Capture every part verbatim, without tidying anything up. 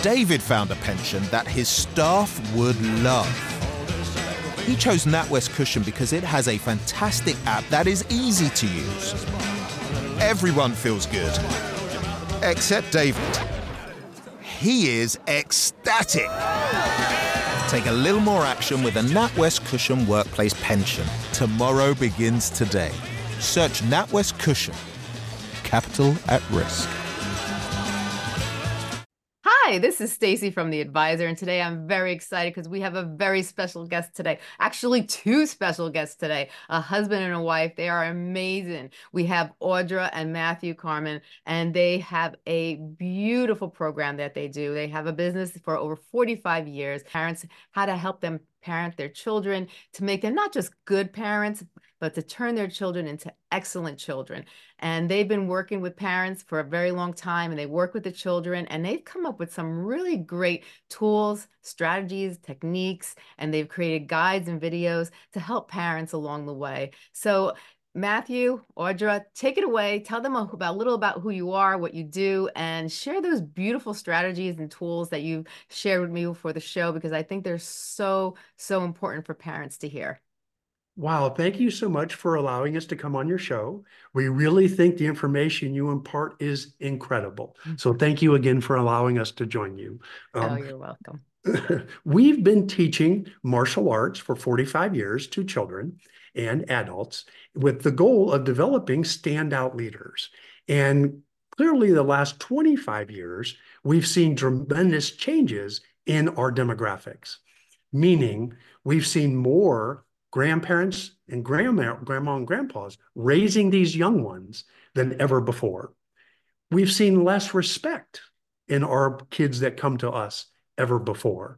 David found a pension that his staff would love. He chose NatWest Cushion because it has a fantastic app that is easy to use. Everyone feels good, except David. He is ecstatic. Take a little more action with a NatWest Cushion Workplace Pension. Tomorrow begins today. Search NatWest Cushion. Capital at risk. Hi, this is Stacy from The Advisor, and today I'm very excited because we have a very special guest today. Actually, two special guests today, a husband and a wife. They are amazing. We have Audra and Matthew Carmen, and they have a beautiful program that they do. They have a business for over forty-five years. Parents, how to help them parent their children, to make them not just good parents, but to turn their children into excellent children. And they've been working with parents for a very long time, and they work with the children, and they've come up with some really great tools, strategies, techniques, and they've created guides and videos to help parents along the way. So Matthew, Audra, take it away. Tell them about, a little about who you are, what you do, and share those beautiful strategies and tools that you've shared with me for the show, because I think they're so, so important for parents to hear. Wow, thank you so much for allowing us to come on your show. We really think the information you impart is incredible. So thank you again for allowing us to join you. Um, oh, you're welcome. We've been teaching martial arts for forty-five years to children and adults with the goal of developing standout leaders. And clearly the last twenty-five years, we've seen tremendous changes in our demographics, meaning we've seen more grandparents and grandma, grandma and grandpas raising these young ones than ever before. We've seen less respect in our kids that come to us ever before.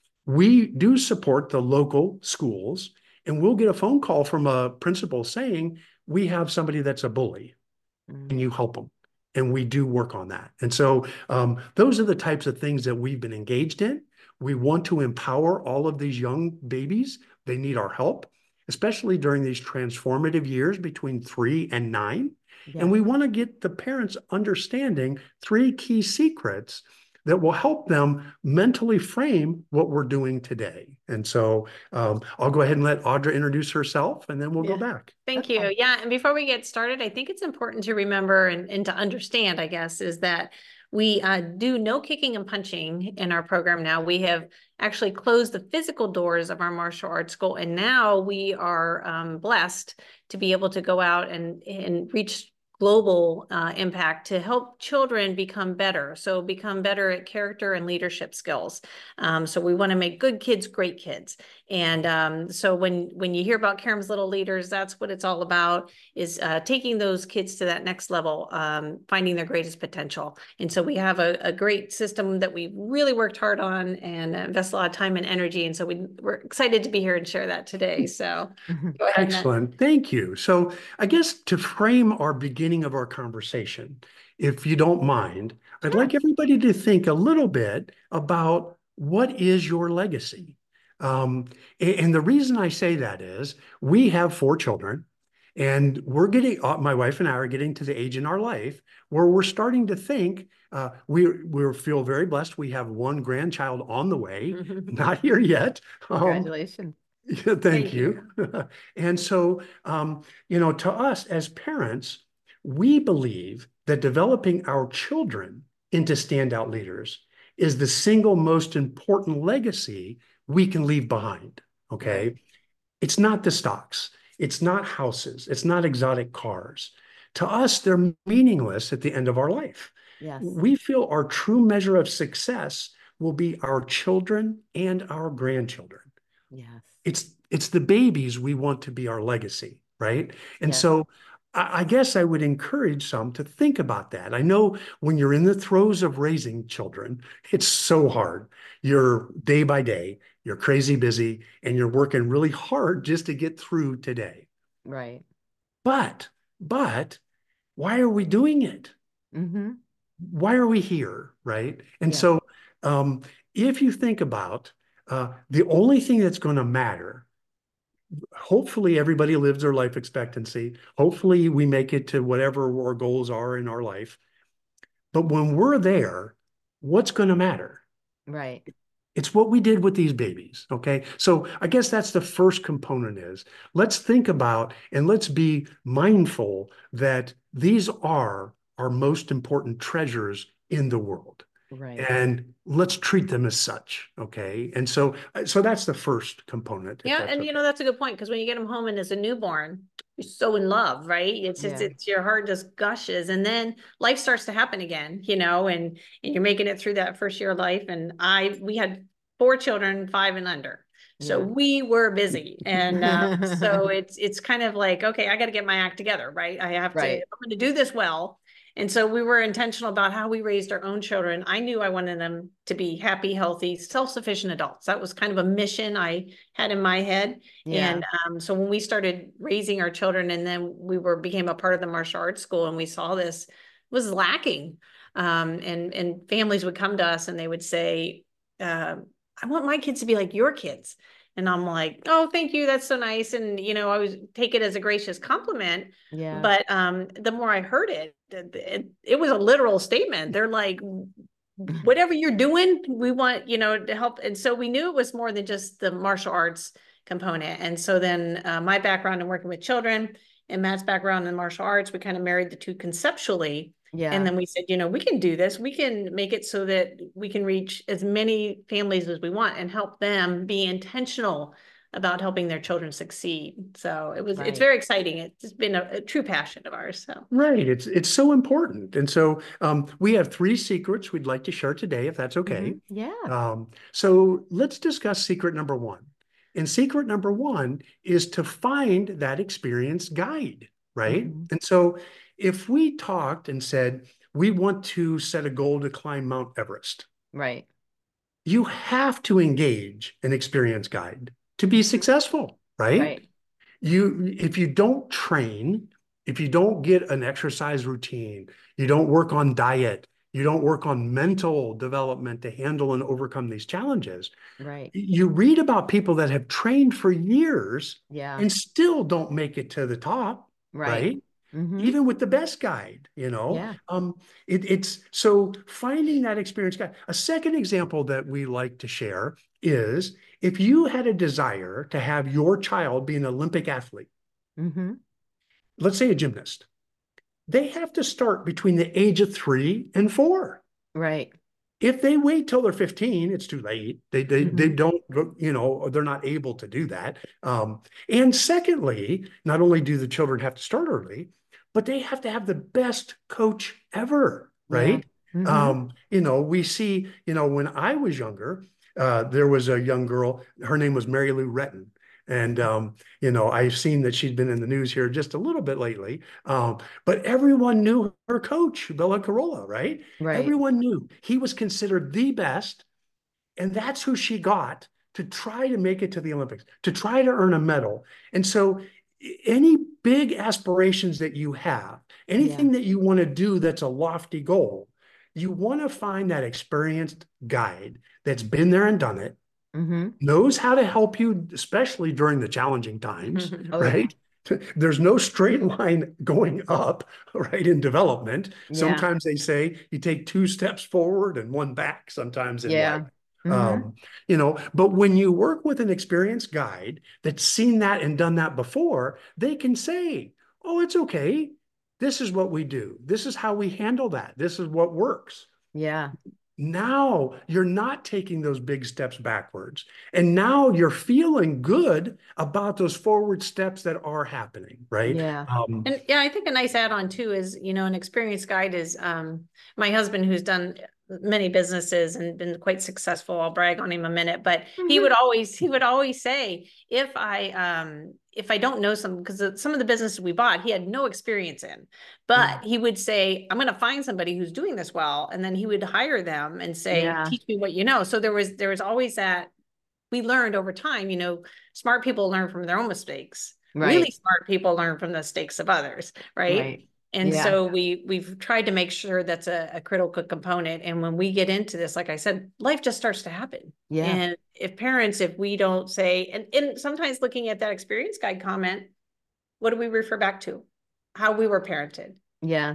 We do support the local schools, and we'll get a phone call from a principal saying, we have somebody that's a bully, mm-hmm. and you help them. And we do work on that. And so um, those are the types of things that we've been engaged in. We want to empower all of these young babies. They need our help, especially during these transformative years between three and nine. Yeah. And we want to get the parents understanding three key secrets that will help them mentally frame what we're doing today. And so um, I'll go ahead and let Audra introduce herself, and then we'll yeah. go back. Thank you. Yeah, and before we get started, I think it's important to remember and, and to understand, I guess, is that we uh, do no kicking and punching in our program now. We have actually closed the physical doors of our martial arts school, and now we are um, blessed to be able to go out and, and reach global uh, impact to help children become better. So become better at character and leadership skills. Um, so we want to make good kids, great kids. And um, so when, when you hear about Karam's Little Leaders, that's what it's all about, is uh, taking those kids to that next level, um, finding their greatest potential. And so we have a, a great system that we really worked hard on and invest a lot of time and energy. And so we, we're excited to be here and share that today. So go ahead. Excellent. Thank you. So I guess to frame our beginning of our conversation, if you don't mind, I'd Sure. like everybody to think a little bit about what is your legacy. Um, and, and the reason I say that is we have four children, and we're getting, uh, my wife and I are getting to the age in our life where we're starting to think, uh, we we feel very blessed. We have one grandchild on the way, not here yet. Congratulations. Um, yeah, thank, thank you. you. And so, um, you know, to us as parents, we believe that developing our children into standout leaders is the single most important legacy we can leave behind, okay? Right. It's not the stocks. It's not houses. It's not exotic cars. To us, they're meaningless at the end of our life. Yes. We feel our true measure of success will be our children and our grandchildren. Yes. It's, it's the babies we want to be our legacy, right? And yes. so I guess I would encourage some to think about that. I know when you're in the throes of raising children, it's so hard. You're day by day, you're crazy busy, and you're working really hard just to get through today. Right. But, but why are we doing it? Mm-hmm. Why are we here, right? And yeah. so um, if you think about uh, the only thing that's going to matter, hopefully everybody lives their life expectancy. Hopefully we make it to whatever our goals are in our life. But when we're there, what's going to matter? Right. It's what we did with these babies. Okay. So I guess that's the first component is let's think about and let's be mindful that these are our most important treasures in the world. Right. And let's treat them as such. Okay. And so, so that's the first component. Yeah. And okay. you know, that's a good point. Because when you get them home and as a newborn, you're so in love, right? It's just, Yeah. it's your heart just gushes. And then life starts to happen again, you know, and, and you're making it through that first year of life. And I, we had four children, five and under. So Yeah. we were busy. And um, so it's, it's kind of like, okay, I got to get my act together, right? I have Right. to, I'm going to do this well. And so we were intentional about how we raised our own children. I knew I wanted them to be happy, healthy, self-sufficient adults. That was kind of a mission I had in my head. Yeah. And um, so when we started raising our children and then we were became a part of the martial arts school and we saw this was lacking. Um, and, and families would come to us and they would say, uh, I want my kids to be like your kids. And I'm like, oh, thank you. That's so nice. And, you know, I was take it as a gracious compliment. Yeah. But um, the more I heard it, it, it was a literal statement. They're like, whatever you're doing, we want, you know, to help. And so we knew it was more than just the martial arts component. And so then uh, my background in working with children and Matt's background in martial arts, we kind of married the two conceptually. Yeah. And then we said, you know, we can do this. We can make it so that we can reach as many families as we want and help them be intentional about helping their children succeed. So it was, Right. it's very exciting. It's been a, a true passion of ours. So Right. It's it's so important. And so um, we have three secrets we'd like to share today, if that's okay. Mm-hmm. Yeah. Um, so let's discuss secret number one. And secret number one is to find that experience guide, right? Mm-hmm. And so if we talked and said, we want to set a goal to climb Mount Everest, Right. you have to engage an experience guide to be successful, right? Right. You, if you don't train, if you don't get an exercise routine, you don't work on diet, you don't work on mental development to handle and overcome these challenges. Right. You read about people that have trained for years Yeah. and still don't make it to the top, Right. right? Mm-hmm. Even with the best guide, you know, Yeah. um, it, it's so finding that experience guide. A second example that we like to share is if you had a desire to have your child be an Olympic athlete, Mm-hmm. let's say a gymnast, they have to start between the age of three and four. Right. If they wait till they're fifteen, it's too late. They they Mm-hmm. they don't, you know, they're not able to do that. Um, and secondly, not only do the children have to start early, but they have to have the best coach ever, right? Yeah. Mm-hmm. Um, you know, we see, you know, when I was younger, uh, there was a young girl, her name was Mary Lou Retton. And, um, you know, I've seen that she's been in the news here just a little bit lately. Um, but everyone knew her coach, Bella Carolla, right? Right. Everyone knew he was considered the best. And that's who she got to try to make it to the Olympics, to try to earn a medal. And so any big aspirations that you have, anything Yeah. that you want to do that's a lofty goal, you want to find that experienced guide that's been there and done it, Mm-hmm. knows how to help you, especially during the challenging times, Oh, right? There's no straight line going up, right, in development. Yeah. Sometimes they say you take two steps forward and one back sometimes in Yeah. life. Mm-hmm. Um, you know, but when you work with an experienced guide that's seen that and done that before, they can say, oh, it's okay. This is what we do. This is how we handle that. This is what works. Yeah. Now you're not taking those big steps backwards. And now you're feeling good about those forward steps that are happening, right? Yeah. Um, And yeah, I think a nice add-on too is, you know, an experienced guide is um, my husband who's done many businesses and been quite successful. I'll brag on him a minute, but Mm-hmm. he would always, he would always say, if I, um, if I don't know some, because some of the businesses we bought, he had no experience in, but Yeah. he would say, I'm going to find somebody who's doing this well. And then he would hire them and say, Yeah. teach me what you know. So there was, there was always that we learned over time, you know, smart people learn from their own mistakes. Right. Really smart people learn from the mistakes of others. Right. Right. And Yeah. so we, we've tried to make sure that's a, a critical component. And when we get into this, like I said, life just starts to happen. Yeah. And if parents, if we don't say, and, and sometimes looking at that experience guide comment, what do we refer back to? How we were parented. Yes.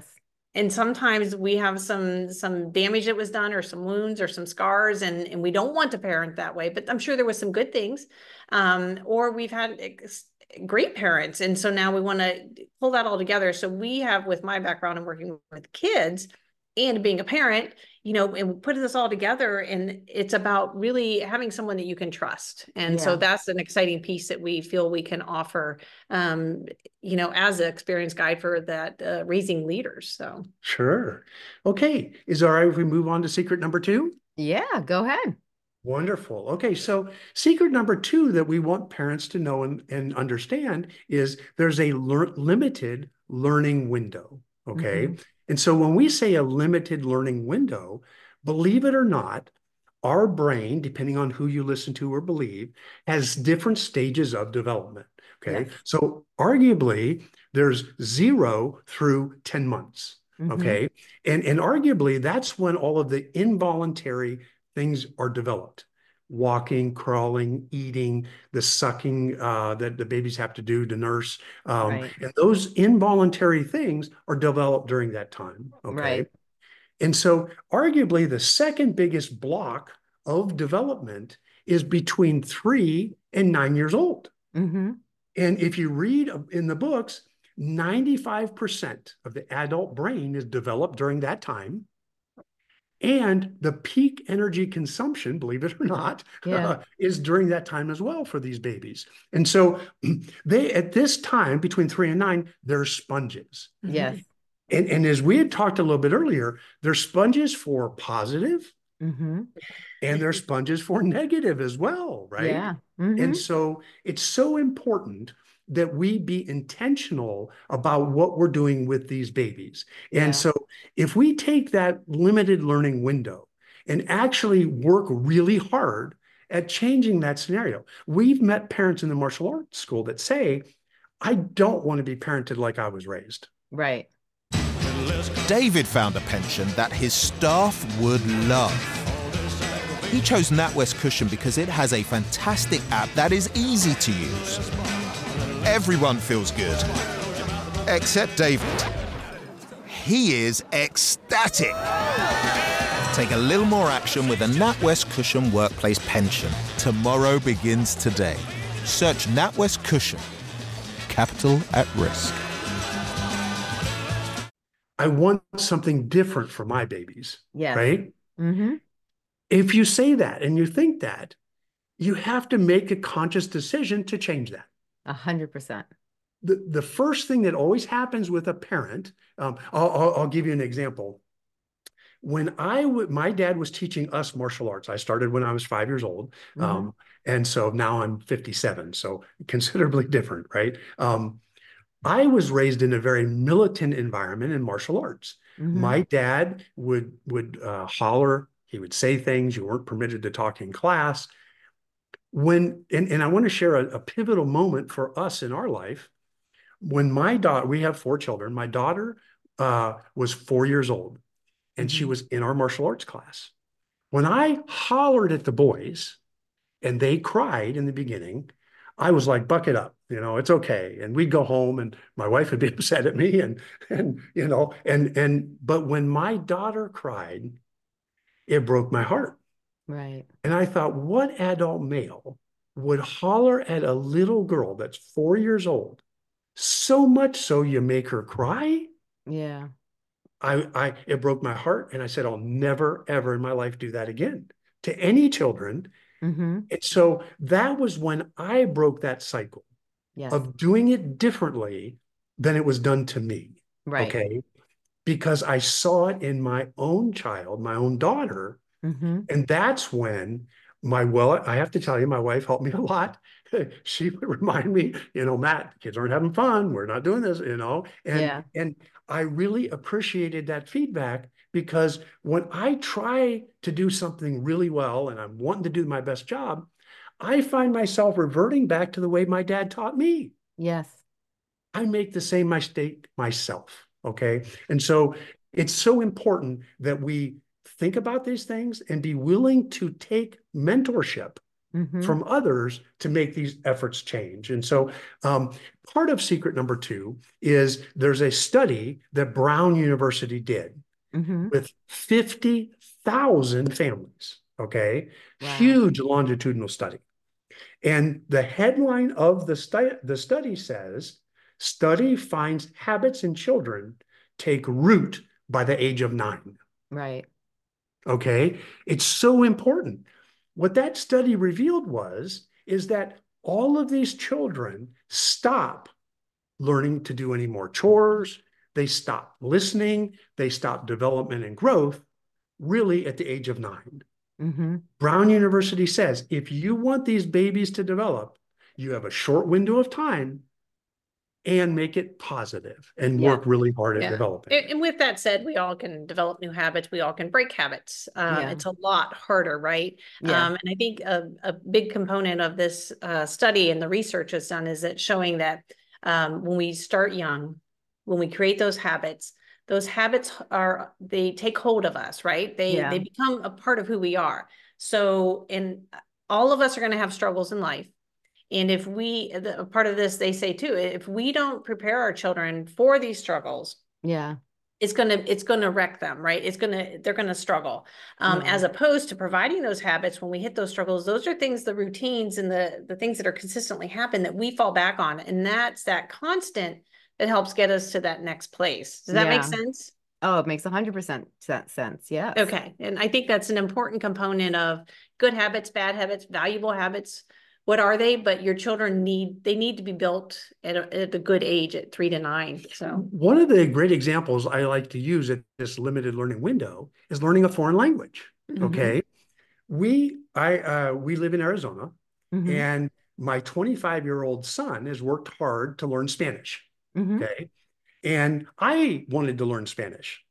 and sometimes we have some some damage that was done or some wounds or some scars, and and we don't want to parent that way, but I'm sure there was some good things. Um, or we've had great parents, and so now we want to pull that all together. So we have, with my background in working with kids and being a parent, you know, and we put this all together, and it's about really having someone that you can trust. And yeah. so that's an exciting piece that we feel we can offer, um, you know, as an experience guide for that, uh, raising leaders. So sure. Okay. Is it all right if we move on to secret number two? Yeah, go ahead. Wonderful. Okay, so secret number two that we want parents to know and, and understand is there's a lear- limited learning window, okay? Mm-hmm. And so when we say a limited learning window, believe it or not, our brain, depending on who you listen to or believe, has different stages of development, okay? Yes. So arguably, there's zero through ten months, mm-hmm. okay? And, and arguably, that's when all of the involuntary things are developed. Walking, crawling, eating, the sucking uh, that the babies have to do to nurse. Um, right. And those involuntary things are developed during that time. Okay. Right. And so arguably the second biggest block of development is between three and nine years old. Mm-hmm. And if you read in the books, ninety-five percent of the adult brain is developed during that time. And the peak energy consumption, believe it or not, yeah. uh, is during that time as well for these babies. And so they, at this time, between three and nine, they're sponges. Yes. And, and as we had talked a little bit earlier, they're sponges for positive, mm-hmm. and they're sponges for negative as well, right? Yeah. Mm-hmm. And so it's so important that we be intentional about what we're doing with these babies. And yeah. so if we take that limited learning window and actually work really hard at changing that scenario, we've met parents in the martial arts school that say, I don't want to be parented like I was raised. Right. David found a pension that his staff would love. He chose NatWest Cushion because it has a fantastic app that is easy to use. Everyone feels good, except David. He is ecstatic. Take a little more action with a NatWest Cushion Workplace Pension. Tomorrow begins today. Search NatWest Cushion. Capital at risk. I want something different for my babies, yes. right? Mm-hmm. If you say that and you think that, you have to make a conscious decision to change that. A hundred percent. The, the first thing that always happens with a parent, um, I'll, I'll, I'll give you an example. When I w- my dad was teaching us martial arts, I started when I was five years old. Mm-hmm. Um, and so now I'm fifty-seven, so considerably different, right? Um, I was raised in a very militant environment in martial arts. Mm-hmm. My dad would, would uh, holler, he would say things, you weren't permitted to talk in class. When, and, and I want to share a, a pivotal moment for us in our life. When my daughter, we have four children, my daughter uh, was four years old, and mm-hmm. she was in our martial arts class. When I hollered at the boys and they cried in the beginning, I was like, buck it up, you know, it's okay. And we'd go home and my wife would be upset at me and, and, you know, and, and, but when my daughter cried, it broke my heart. Right. And I thought, what adult male would holler at a little girl that's four years old, so much so you make her cry? Yeah. I, I, it broke my heart. And I said, I'll never, ever in my life do that again to any children. Mm-hmm. And so that was when I broke that cycle yes. of doing it differently than it was done to me. Right. Okay. Because I saw it in my own child, my own daughter. Mm-hmm. And that's when my, well, I have to tell you, my wife helped me a lot. She would remind me, you know, Matt, kids aren't having fun. We're not doing this, you know, and, yeah. and I really appreciated that feedback because when I try to do something really well and I'm wanting to do my best job, I find myself reverting back to the way my dad taught me. Yes. I make the same mistake myself. Okay. And so it's so important that we think about these things and be willing to take mentorship Mm-hmm. from others to make these efforts change. And so um, part of secret number two is there's a study that Brown University did Mm-hmm. with fifty thousand families, okay? Wow. Huge longitudinal study. And the headline of the, stu the study says, study finds habits in children take root by the age of nine. Right. Okay? It's so important. What that study revealed was, is that all of these children stop learning to do any more chores. They stop listening. They stop development and growth really at the age of nine. Mm-hmm. Brown University says, if you want these babies to develop, you have a short window of time and make it positive and Yeah. work really hard at Yeah. developing. And, and with that said, we all can develop new habits. We all can break habits. Um, Yeah. It's a lot harder, right? Yeah. Um, and I think a, a big component of this uh, study and the research is done is that showing that um, when we start young, when we create those habits, those habits are, they take hold of us, right? They, Yeah. they become a part of who we are. So, and all of us are going to have struggles in life. And if we, the, part of this, they say too, if we don't prepare our children for these struggles, Yeah. it's gonna, it's gonna wreck them, right? It's gonna, they're gonna struggle. Um, Yeah. as opposed to providing those habits when we hit those struggles, those are things, the routines and the the things that are consistently happen that we fall back on, and that's that constant that helps get us to that next place. Does that make Yeah. sense? Oh, it makes a hundred percent sense. Yes. Okay, and I think that's an important component of good habits, bad habits, valuable habits. What are they? But your children need, they need to be built at a, at a good age at three to nine. So One of the great examples I like to use at this limited learning window is learning a foreign language. Mhm. Okay. We, I, uh, we live in Arizona, Mhm. and my twenty-five year old son has worked hard to learn Spanish. Mhm. Okay. And I wanted to learn Spanish.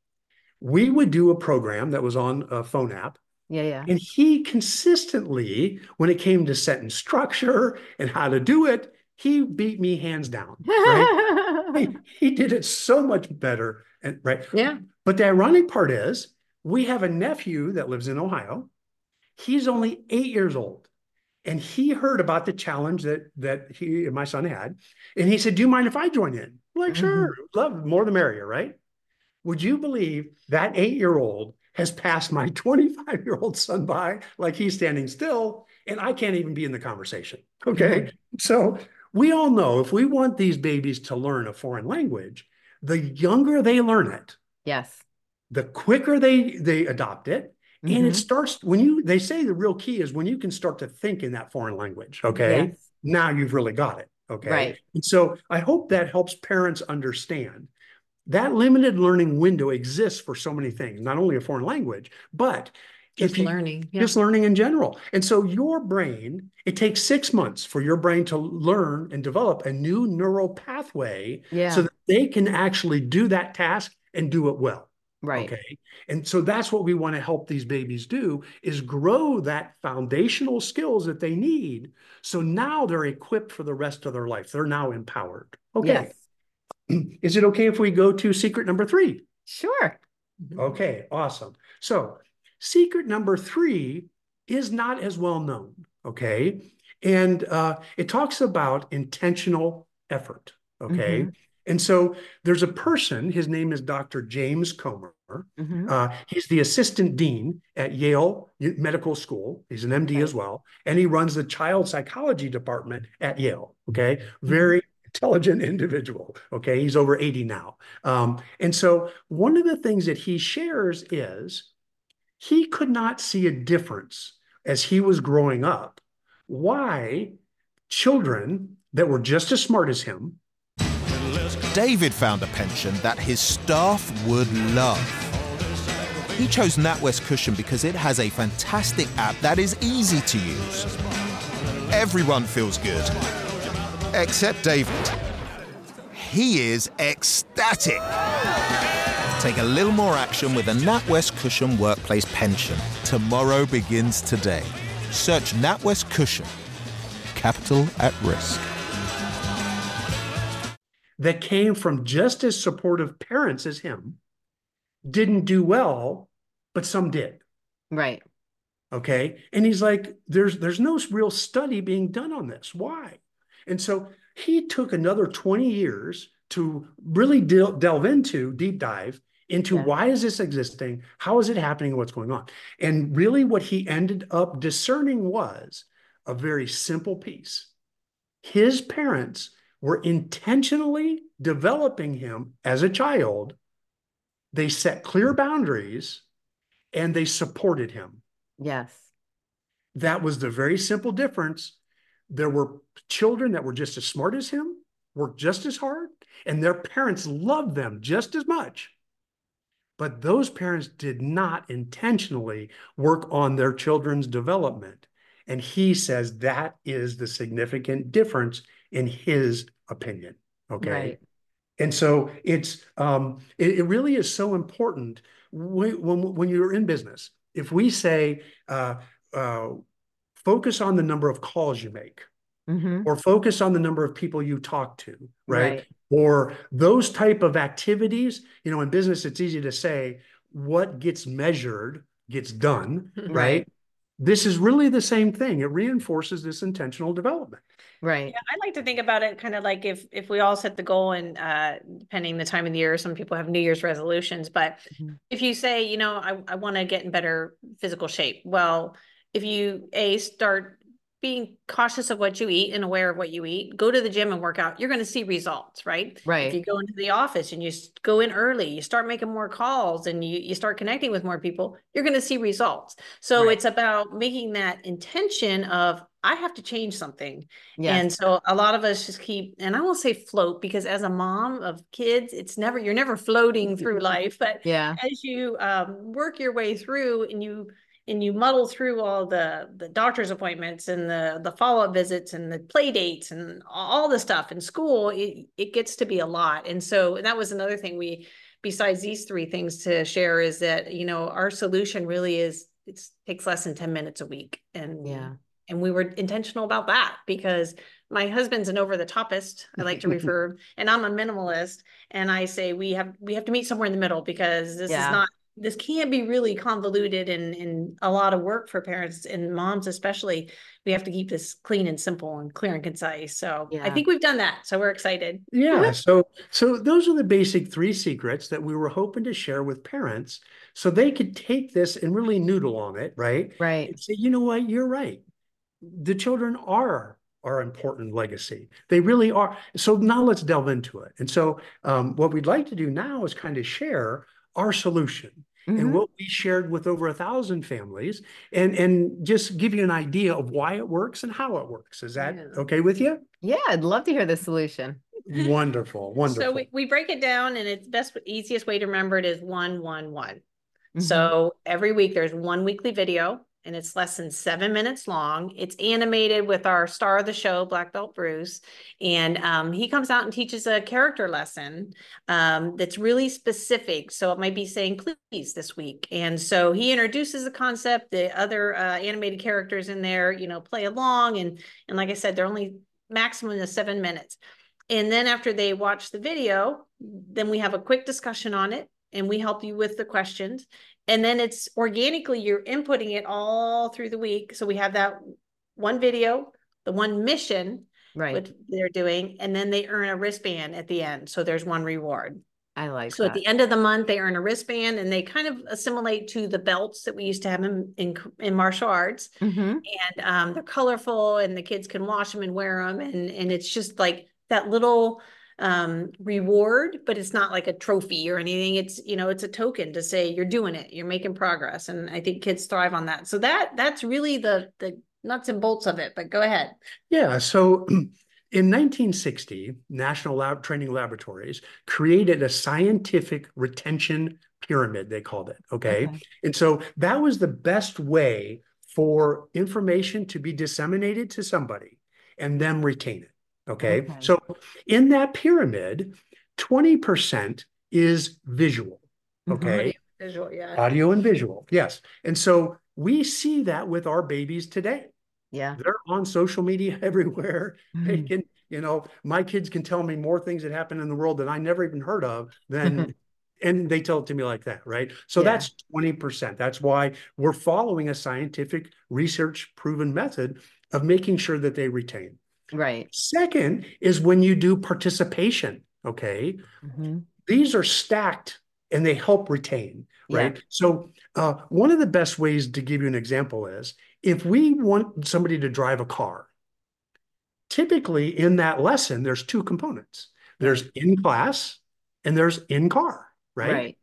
We would do a program that was on a phone app. Yeah. Yeah. And he consistently, when it came to sentence structure and how to do it, he beat me hands down, right? he, he did it so much better, and right. yeah, But the ironic part is, we have a nephew that lives in Ohio. He's only eight years old, and he heard about the challenge that that he and my son had, and he said, "Do you mind if I join in?" I'm like, Mhm. sure, love, more the merrier, right? Would you believe that eight-year-old has passed my twenty-five-year-old son by like he's standing still, and I can't even be in the conversation, okay? Mhm. So we all know if we want these babies to learn a foreign language, the younger they learn it, Yes. the quicker they, they adopt it, and it Mhm. starts, when you, they say the real key is when you can start to think in that foreign language, okay? Yes. Now you've really got it, okay? Right. And so I hope that helps parents understand that limited learning window exists for so many things, not only a foreign language, but just if you, learning. Yeah. just learning in general. And so your brain, it takes six months for your brain to learn and develop a new neural pathway Yeah. so that they can actually do that task and do it well. Right. Okay. And so that's what we want to help these babies do, is grow that foundational skills that they need. So now they're equipped for the rest of their life. They're now empowered. Okay. Yes. Is it okay if we go to secret number three? Sure. Okay, awesome. So secret number three is not as well known, okay? And uh, it talks about intentional effort, okay? Mhm. And so there's a person, his name is Doctor James Comer. Mhm. Uh, he's the assistant dean at Yale Medical School. He's an M D Okay. as well. And he runs the child psychology department at Yale, okay? Very intelligent individual. Okay. He's over eighty now. Um, and so one of the things that he shares is he could not see a difference as he was growing up, why children that were just as smart as him. David found a pension that his staff would love. He chose NatWest Cushion because it has a fantastic app that is easy to use. Everyone feels good. Except David. He is ecstatic. Take a little more action with a NatWest Cushion Workplace Pension. Tomorrow begins today. Search NatWest Cushion. Capital at risk. That came from just as supportive parents as him, didn't do well, but some did. Right. Okay. And he's like, there's, there's no real study being done on this. Why? And so he took another twenty years to really del- delve into, deep dive into Yeah. why is this existing? How is it happening? What's going on? And really what he ended up discerning was a very simple piece. His parents were intentionally developing him as a child. They set clear boundaries and they supported him. Yes. That was the very simple difference. There were children that were just as smart as him, worked just as hard, and their parents loved them just as much. But those parents did not intentionally work on their children's development. And he says that is the significant difference in his opinion. Okay. Right. And so it's um, it, it really is so important when, when, when you're in business. If we say, uh, uh, focus on the number of calls you make, Mm-hmm. or focus on the number of people you talk to, right? Right. Or those type of activities, you know, in business, it's easy to say what gets measured gets done, right? Right. This is really the same thing. It reinforces this intentional development. Right. Yeah, I like to think about it kind of like if if we all set the goal and uh, depending the time of the year, some people have New Year's resolutions, but Mhm. if you say, you know, I, I want to get in better physical shape, well, if you a start being cautious of what you eat and aware of what you eat, go to the gym and work out, you're going to see results, right? Right. If you go into the office and you s- go in early, you start making more calls and you, you start connecting with more people, you're going to see results. So Right. it's about making that intention of, I have to change something. Yes. And so a lot of us just keep, and I won't say float because as a mom of kids, it's never, you're never floating through life, but Yeah. as you um, work your way through and you and you muddle through all the the doctor's appointments and the the follow-up visits and the play dates and all the stuff in school, it, it gets to be a lot. And so and that was another thing we, besides these three things to share, is that, you know, our solution really is, it takes less than ten minutes a week. And Yeah. and we were intentional about that because my husband's an over the topist, I like to refer, and I'm a minimalist. And I say, we have, we have to meet somewhere in the middle because this Yeah. is not, this can't be really convoluted and, and a lot of work for parents and moms, especially. We have to keep this clean and simple and clear and concise. So I Yeah. think we've done that. So we're excited. Yeah. So, so those are the basic three secrets that we were hoping to share with parents so they could take this and really noodle on it, right? Right. And say, you know what, you're right. The children are our important legacy. They really are. So now let's delve into it. And so um, what we'd like to do now is kind of share our solution and Mhm. what we shared with over a thousand families and, and just give you an idea of why it works and how it works. Is that Yeah. okay with you? Yeah. I'd love to hear the solution. Wonderful. Wonderful. So we, we break it down and it's best, easiest way to remember it is one, one, one. Mhm. So every week there's one weekly video and it's less than seven minutes long. It's animated with our star of the show, Black Belt Bruce. And um, he comes out and teaches a character lesson um, that's really specific. So it might be saying, please, this week. And so he introduces the concept, the other uh, animated characters in there, you know, play along. And, and like I said, they're only maximum of seven minutes. And then after they watch the video, then we have a quick discussion on it and we help you with the questions. And then it's organically, you're inputting it all through the week. So we have that one video, the one mission, Right. what they're doing, and then they earn a wristband at the end. So there's one reward. I like So that. at the end of the month, they earn a wristband and they kind of assimilate to the belts that we used to have in, in, in martial arts. Mhm. And um, they're colorful and the kids can wash them and wear them. And, and it's just like that little um, reward, but it's not like a trophy or anything. It's, you know, it's a token to say you're doing it, you're making progress. And I think kids thrive on that. So that, that's really the, the nuts and bolts of it, but go ahead. Yeah. So in nineteen sixty, National Lab Training Laboratories created a scientific retention pyramid, they called it. Okay? Okay. And so that was the best way for information to be disseminated to somebody and them retain it. Okay. Okay. So in that pyramid, twenty percent is visual. Mhm. Okay. Visual, yeah. Audio and visual. Yes. And so we see that with our babies today. Yeah. They're on social media everywhere. They Mhm. can, you know, my kids can tell me more things that happen in the world that I never even heard of than And they tell it to me like that, right? So Yeah. that's twenty percent. That's why we're following a scientific research proven method of making sure that they retain. Right. Second is when you do participation, okay? Mm-hmm. These are stacked and they help retain, right? Yeah. So uh, one of the best ways to give you an example is if we want somebody to drive a car, typically in that lesson, there's two components. There's Right. in class and there's in car, right? Right.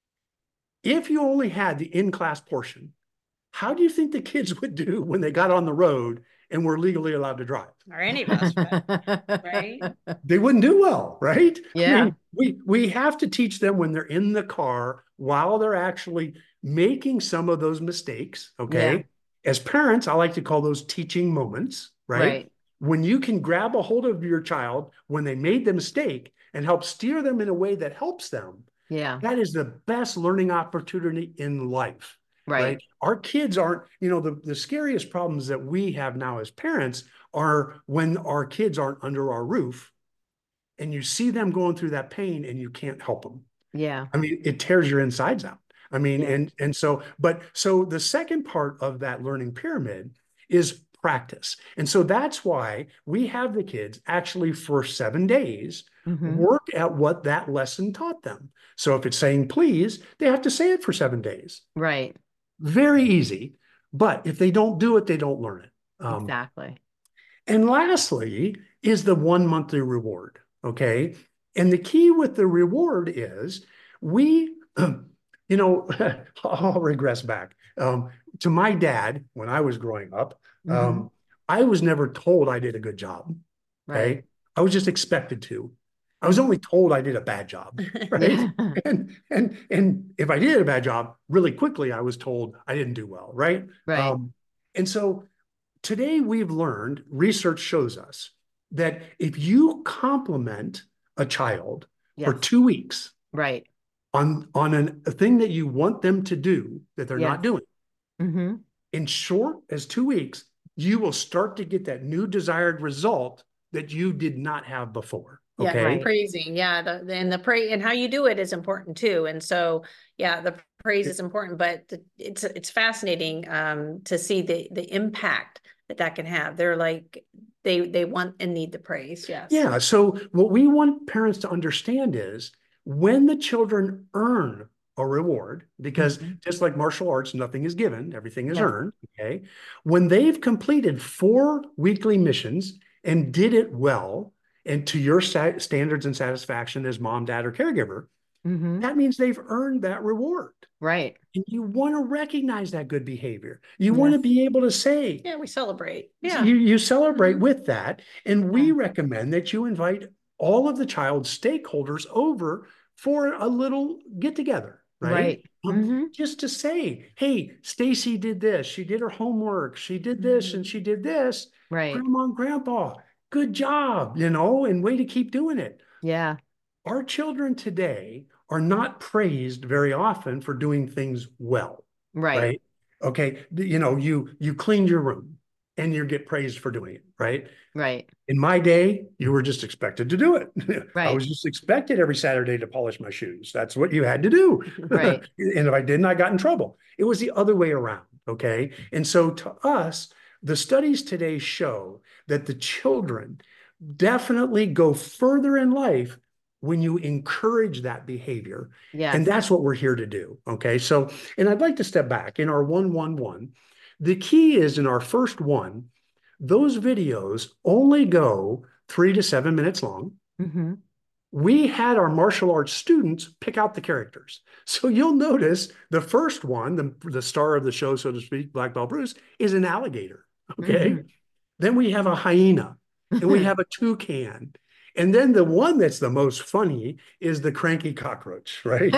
If you only had the in class portion, how do you think the kids would do when they got on the road and were legally allowed to drive? Or any of us, right? They wouldn't do well, right? Yeah. I mean, we we have to teach them when they're in the car while they're actually making some of those mistakes, okay? Yeah. As parents, I like to call those teaching moments, right? Right. When you can grab a hold of your child when they made the mistake and help steer them in a way that helps them, Yeah. that is the best learning opportunity in life. Right. Right. Our kids aren't, you know, the, the scariest problems that we have now as parents are when our kids aren't under our roof and you see them going through that pain and you can't help them. Yeah. I mean, it tears your insides out. I mean, Yeah. and and so, but so the second part of that learning pyramid is practice. And so that's why we have the kids actually for seven days Mm-hmm. work at what that lesson taught them. So if it's saying please, they have to say it for seven days. Right. Very easy. But if they don't do it, they don't learn it. Um, Exactly. and lastly is the one monthly reward. Okay. And the key with the reward is we, you know, I'll regress back um, to my dad when I was growing up. Mm-hmm. Um, I was never told I did a good job. Okay. Right. I was just expected to. I was only told I did a bad job, right? Yeah. And and and if I did a bad job, really quickly, I was told I didn't do well, right? Right. Um, and so today we've learned, research shows us that if you compliment a child for Yes. two weeks Right. on on an, a thing that you want them to do that they're Yes. not doing, Mm-hmm. in short as two weeks, you will start to get that new desired result that you did not have before. Yeah, Okay. Right. praising. Yeah, the, the- and the praise and how you do it is important too. And so, yeah, the praise is important, but the, it's it's fascinating um, to see the the impact that that can have. They're like they they want and need the praise. Yes. Yeah. So what we want parents to understand is when the children earn a reward, because Mhm. just like martial arts, nothing is given, everything is Yeah. earned. Okay. When they've completed four weekly missions and did it well, and to your sa- standards and satisfaction as mom, dad, or caregiver, Mm-hmm. that means they've earned that reward. Right. And you want to recognize that good behavior. You want to Yes. be able to say, Yeah, we celebrate. Yeah. you, you celebrate Mhm. with that. And we Yeah. recommend that you invite all of the child's stakeholders over for a little get together, right? Right. Um, Mm-hmm. just to say, hey, Stacy did this. She did her homework. She did this Mhm. and she did this. Right. Grandma and grandpa, good job, you know, and way to keep doing it. Yeah. Our children today are not praised very often for doing things well. Right. Right. Okay. You know, you you cleaned your room and you get praised for doing it. Right. Right. In my day, you were just expected to do it. I Right. was just expected every Saturday to polish my shoes. That's what you had to do. Right. And if I didn't, I got in trouble. It was the other way around. Okay. And so to us, the studies today show that the children definitely go further in life when you encourage that behavior. Yes. And that's what we're here to do. Okay. So, and I'd like to step back in our one, one, one. The key is in our first one, those videos only go three to seven minutes long. Mm-hmm. We had our martial arts students pick out the characters. So you'll notice the first one, the, the star of the show, so to speak, Black Belt Bruce, is an alligator. Okay. Mhm. Then we have a hyena and we have a toucan. And then the one that's the most funny is the cranky cockroach, right?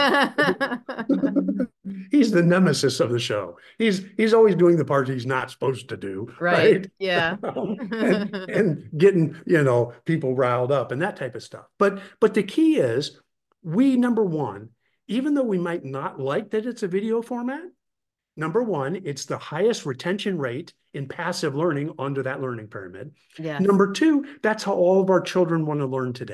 He's the nemesis of the show. He's he's always doing the part he's not supposed to do, Right. right? Yeah. and, and getting, you know, people riled up and that type of stuff. But but the key is we, number one, even though we might not like that it's a video format, number one, it's the highest retention rate in passive learning under that learning pyramid. Yes. Number two, that's how all of our children want to learn today.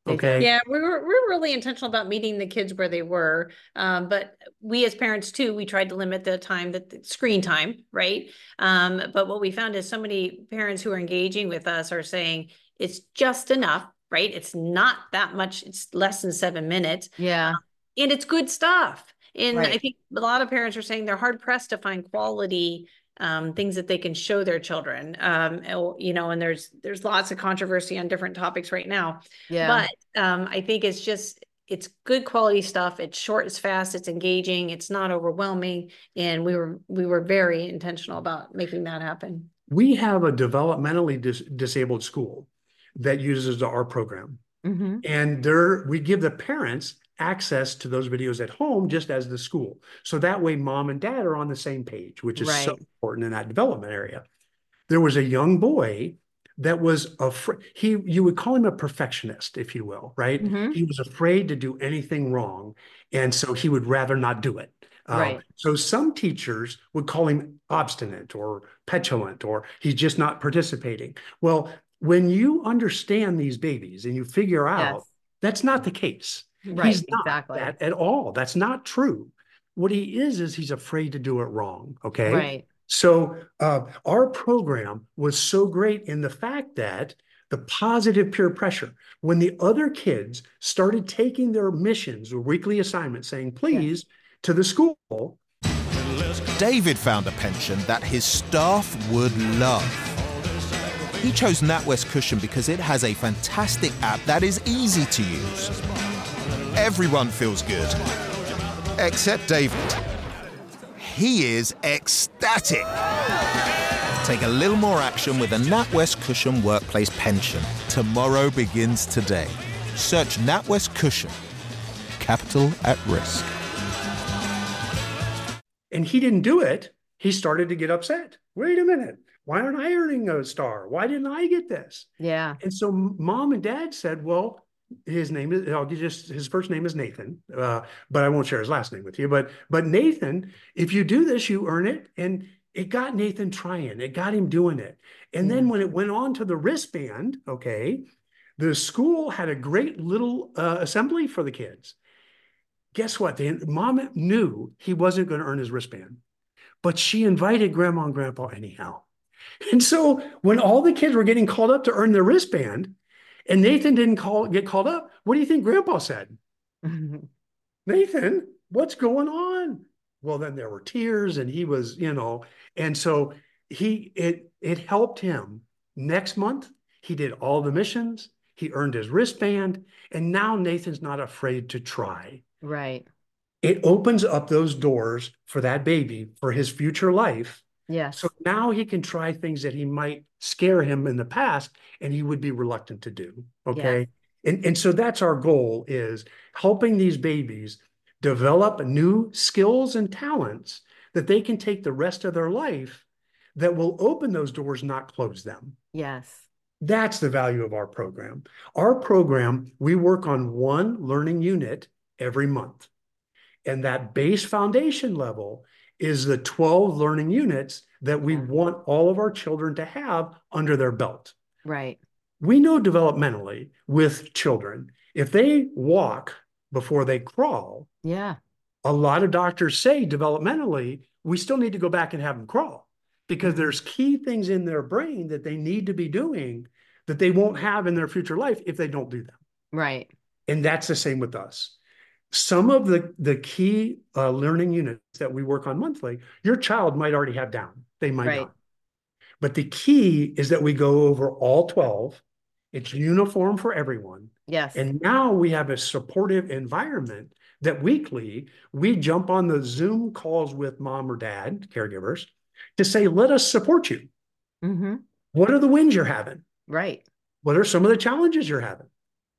They do. Okay. Yeah, we were we were really intentional about meeting the kids where they were. Um, but we as parents too, we tried to limit the time that the screen time, right? Um, but what we found is so many parents who are engaging with us are saying it's just enough, right? It's not that much, it's less than seven minutes. Yeah. And it's good stuff. And Right. I think a lot of parents are saying they're hard pressed to find quality um, things that they can show their children. Um, you know, and there's there's lots of controversy on different topics right now. Yeah. But um, I think it's just it's good quality stuff. It's short, it's fast, it's engaging, it's not overwhelming, and we were we were very intentional about making that happen. We have a developmentally dis disabled school that uses our program, Mm-hmm. and there we give the parents access to those videos at home just as the school. So that way mom and dad are on the same page, which is so Right. important in that development area. There was a young boy that was afraid. He, you would call him a perfectionist, if you will, right? Mm-hmm. He was afraid to do anything wrong. And so he would rather not do it. Um, Right. So some teachers would call him obstinate or petulant, or he's just not participating. Well, when you understand these babies and you figure out Yes. that's not the case. Right. He's not Exactly. that at all. That's not true. What he is, is he's afraid to do it wrong. Okay. Right. So uh, our program was so great in the fact that the positive peer pressure, when the other kids started taking their missions or weekly assignments, saying, please, to the school. David found a pension that his staff would love. He chose NatWest Cushion because it has a fantastic app that is easy to use. Everyone feels good, except David. He is ecstatic. Take a little more action with a NatWest Cushion Workplace Pension. Tomorrow begins today. Search NatWest Cushion. Capital at risk. And he didn't do it. He started to get upset. Wait a minute. Why aren't I earning a star? Why didn't I get this? Yeah. And so mom and dad said, well, his name is, I'll just, his first name is Nathan, uh, but I won't share his last name with you. But, but Nathan, if you do this, you earn it. And it got Nathan trying, it got him doing it. And then when it went on to the wristband, okay, the school had a great little uh, assembly for the kids. Guess what? The mom knew he wasn't going to earn his wristband, but she invited grandma and grandpa anyhow. And so when all the kids were getting called up to earn their wristband, and Nathan didn't call get called up, what do you think grandpa said? Nathan, what's going on? Well, then there were tears, and he was, you know, and so he it it helped him. Next month, he did all the missions, he earned his wristband, and now Nathan's not afraid to try. Right. It opens up those doors for that baby, for his future life. Yes. So now he can try things that he might scare him in the past and he would be reluctant to do. Okay. Yes. And, and so that's our goal, is helping these babies develop new skills and talents that they can take the rest of their life, that will open those doors, not close them. Yes. That's the value of our program. Our program, we work on one learning unit every month. And that base foundation level is the twelve learning units that we Yeah. want all of our children to have under their belt. Right. We know developmentally with children, if they walk before they crawl, Yeah. a lot of doctors say developmentally, we still need to go back and have them crawl, because there's key things in their brain that they need to be doing that they won't have in their future life if they don't do them. Right. And that's the same with us. Some of the, the key uh, learning units that we work on monthly, your child might already have down. They might Right. not. But the key is that we go over all twelve. It's uniform for everyone. Yes. And now we have a supportive environment that weekly we jump on the Zoom calls with mom or dad, caregivers, to say, let us support you. Mm-hmm. What are the wins you're having? Right. What are some of the challenges you're having?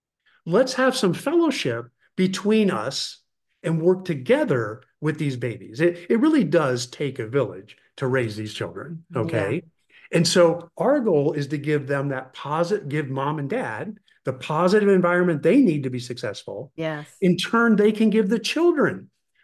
Let's have some fellowship between us and work together with these babies. It, it really does take a village to raise these children, okay? Yeah. And so our goal is to give them that positive, give mom and dad the positive environment they need to be successful. Yes. In turn, they can give the children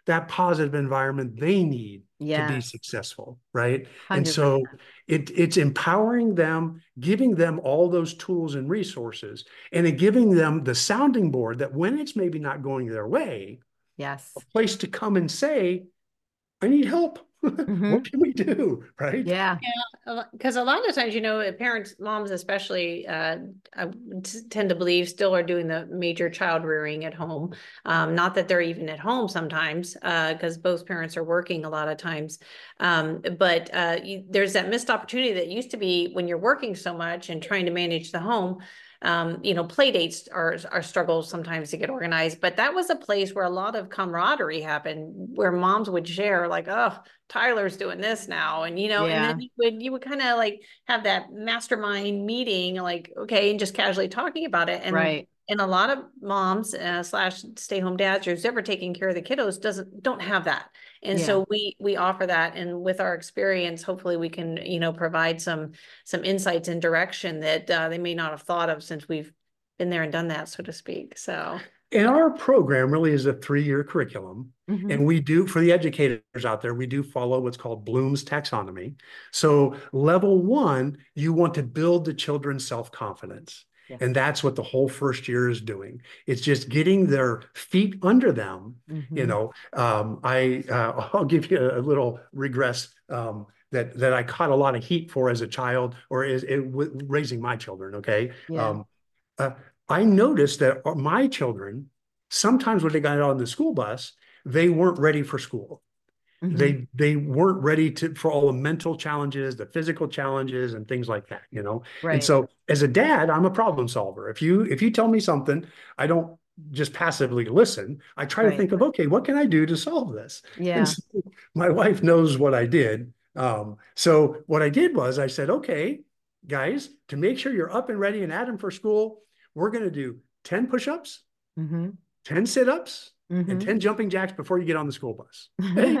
that positive environment they need Yes. to be successful, right? one And hundred so percent. it, it's empowering them, giving them all those tools and resources, and it giving them the sounding board that when it's maybe not going their way, Yes. a place to come and say, I need help. Mhm. What can we do? Right? Yeah. Because a lot of times, you know, parents, moms especially, uh, I t- tend to believe still are doing the major child rearing at home. Um, not that they're even at home sometimes, because uh, both parents are working a lot of times. Um, but uh, you, there's that missed opportunity that used to be when you're working so much and trying to manage the home. Um, you know, play dates are, are struggles sometimes to get organized, but that was a place where a lot of camaraderie happened, where moms would share like, oh, Tyler's doing this now. And, you know, Yeah. and then you would, you would kind of like have that mastermind meeting, like, okay, and just casually talking about it. And, Right. and a lot of moms uh, slash stay-home dads or who's ever taking care of the kiddos doesn't, don't have that. And Yeah. so we, we offer that. And with our experience, hopefully we can, you know, provide some, some insights and direction that uh, they may not have thought of since we've been there and done that, so to speak. So. And our program really is a three-year curriculum. Mhm. And we do, for the educators out there, we do follow what's called Bloom's taxonomy. So level one, you want to build the children's self-confidence. Yes. And that's what the whole first year is doing. It's just getting their feet under them. Mhm. You know, um, I, uh, I'll give you a, a little regress um, that, that I caught a lot of heat for as a child or is it, raising my children, okay? Yeah. Um, uh, I noticed that my children, sometimes when they got on the school bus, they weren't ready for school. Mhm. They they weren't ready to for all the mental challenges, the physical challenges, and things like that, you know. Right. And so, as a dad, I'm a problem solver. If you if you tell me something, I don't just passively listen. I try Right. to think of, okay, what can I do to solve this? Yeah. And so my wife knows what I did. Um, so what I did was I said, okay, guys, to make sure you're up and ready and at them for school, we're going to do ten push-ups, Mm-hmm. ten sit-ups, Mm-hmm. and ten jumping jacks before you get on the school bus. Hey,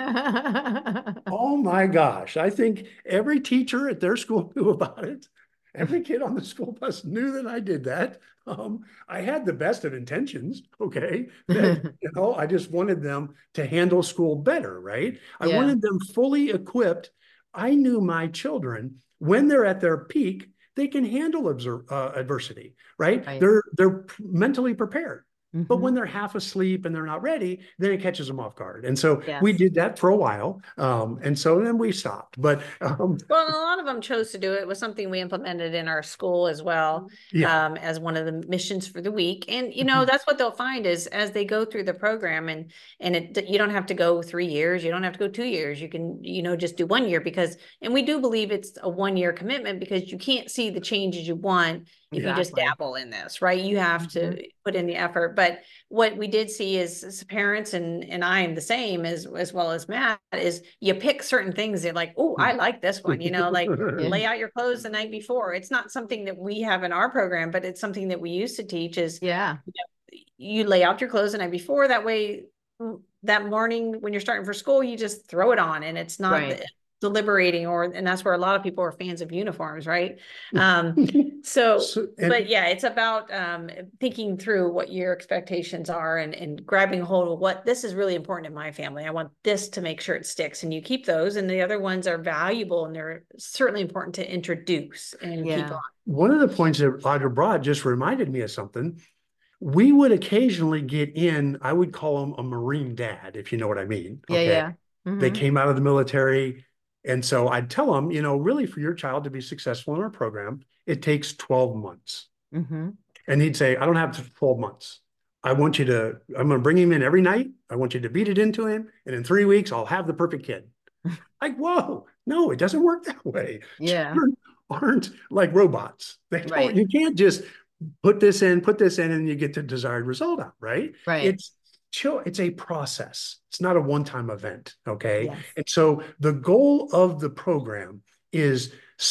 oh my gosh. I think every teacher at their school knew about it. Every kid on the school bus knew that I did that. Um, I had the best of intentions, okay? That, you know, I just wanted them to handle school better, right? I Yeah. wanted them fully equipped. I knew my children, when they're at their peak, they can handle observe, uh, adversity, right? Right. They're they're mentally prepared. But Mhm. when they're half asleep and they're not ready, then it catches them off guard. And so Yes. we did that for a while. Um, and so then we stopped. But um, Well, and a lot of them chose to do it. It was something we implemented in our school as well, yeah, um, as one of the missions for the week. And, you know, Mhm. that's what they'll find is as they go through the program and, and it, you don't have to go three years, you don't have to go two years, you can, you know, just do one year because, and we do believe it's a one year commitment because you can't see the changes you want if you just Exactly. dabble in this, right? You have to Mhm. put in the effort. But what we did see is as parents, and and I am the same as as well as Matt, is you pick certain things that like, oh, I like this one, you know, like Yeah. lay out your clothes the night before. It's not something that we have in our program, but it's something that we used to teach is Yeah. you lay out your clothes the night before. That way, mm, that morning when you're starting for school, you just throw it on and it's not Right. the- deliberating or, and that's where a lot of people are fans of uniforms, right? Um, so, So- and- but yeah, it's about um, thinking through what your expectations are and, and grabbing a hold of what this is really important in my family. I want this to make sure it sticks, and you keep those, and the other ones are valuable and they're certainly important to introduce and keep Yeah. on. one of the points that Audra brought just reminded me of something. We would occasionally get in, I would call them a Marine dad, if you know what I mean. Yeah. Okay. Yeah. They Mhm. came out of the military. And so I'd tell them, you know, really for your child to be successful in our program, it takes twelve months. Mhm. And he'd say, I don't have twelve months. I want you to, I'm going to bring him in every night. I want you to beat it into him. And in three weeks, I'll have the perfect kid. Like, whoa, no, it doesn't work that way. Yeah. Children aren't like robots. They don't, Right. you can't just put this in, put this in, and you get the desired result out, right? Right. It's chill. It's a process. It's not a one-time event. Okay. Yes. And so the goal of the program is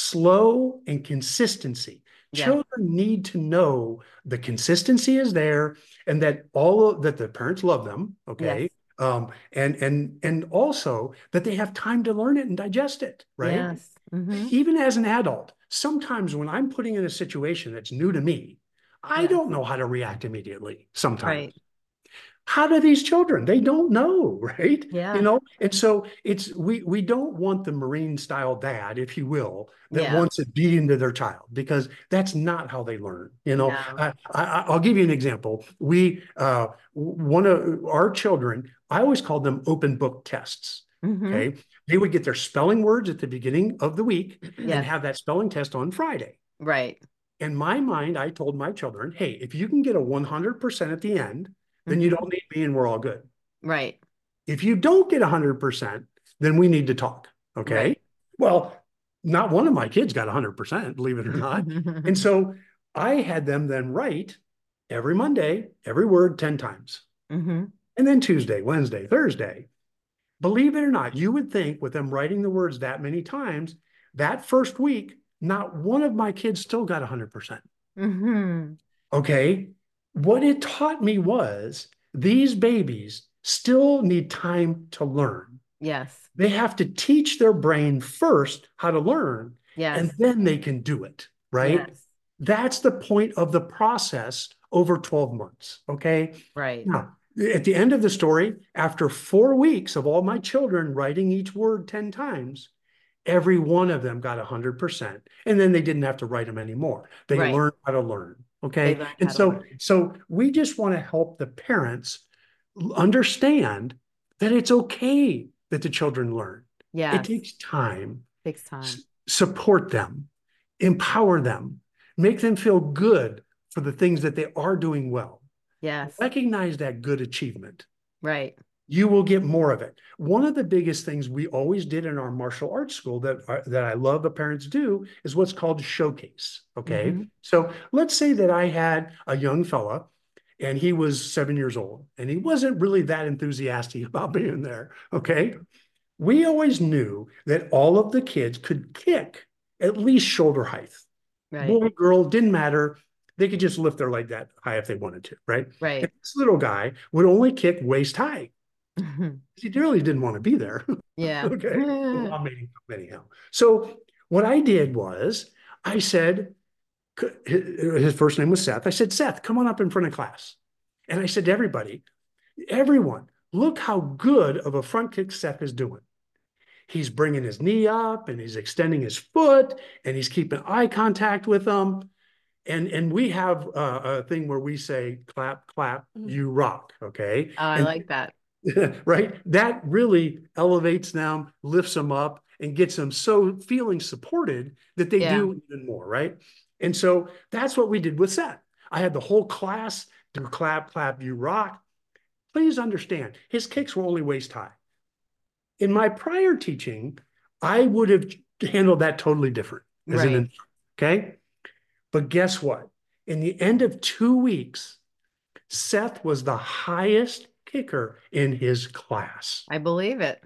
slow and consistency. Yeah. Children need to know the consistency is there and that all of, that the parents love them. Okay. Yes. Um, and and and also that they have time to learn it and digest it, right? Yes. Mhm. Even as an adult, sometimes when I'm putting in a situation that's new to me, I Yes. don't know how to react immediately sometimes. Right. How do these children? They don't know, right? Yeah. You know, and so it's we we don't want the Marine style dad, if you will, that Yeah. wants it beat into their child, because that's not how they learn. You know, No. I, I, I'll give you an example. We uh, one of our children, I always called them open book tests. Mm-hmm. Okay, they would get their spelling words at the beginning of the week and Yes. have that spelling test on Friday. Right. In my mind, I told my children, hey, if you can get a one hundred percent at the end, then you Mhm. don't need me and we're all good. Right. If you don't get one hundred percent, then we need to talk. Okay. Right. Well, not one of my kids got one hundred percent, believe it or not. And so I had them then write every Monday, every word ten times. Mhm. And then Tuesday, Wednesday, Thursday. Believe it or not, you would think with them writing the words that many times, that first week, not one of my kids still got one hundred percent. Mhm. Okay. What it taught me was these babies still need time to learn. Yes. They have to teach their brain first how to learn, Yes. and then they can do it, right? Yes. That's the point of the process over twelve months. Okay. Right. Now, at the end of the story, after four weeks of all my children writing each word ten times, every one of them got one hundred percent. And then they didn't have to write them anymore. They Right. learned how to learn. They Okay. learned And how to so, learn. so we just want to help the parents understand that it's okay that the children learn. Yes. It takes time. Takes time. S- support them, empower them, make them feel good for the things that they are doing well. Yes. Recognize that good achievement. Right. You will get more of it. One of the biggest things we always did in our martial arts school that, uh, that I love the parents do is what's called showcase. Okay. Mhm. So let's say that I had a young fella and he was seven years old and he wasn't really that enthusiastic about being there. Okay. We always knew that all of the kids could kick at least shoulder height. Right. Boy, girl, didn't matter. They could just lift their leg that high if they wanted to, right? Right. And this little guy would only kick waist high. Mhm. He really didn't want to be there. Yeah. Okay. Well, I'm making up anyhow. So what I did was I said, his first name was Seth. I said, Seth, come on up in front of class. And I said to everybody, everyone, look how good of a front kick Seth is doing. He's bringing his knee up and he's extending his foot and he's keeping eye contact with them. And, and we have a, a thing where we say, clap, clap, you rock. Okay. Oh, I and, like that. right? That really elevates them, lifts them up, and gets them so feeling supported that they Yeah. do even more, right? And so that's what we did with Seth. I had the whole class do clap, clap, you rock. Please understand, his kicks were only waist high. In my prior teaching, I would have handled that totally different. As Right. an, okay? But guess what? In the end of two weeks, Seth was the highest kicker in his class. I believe it.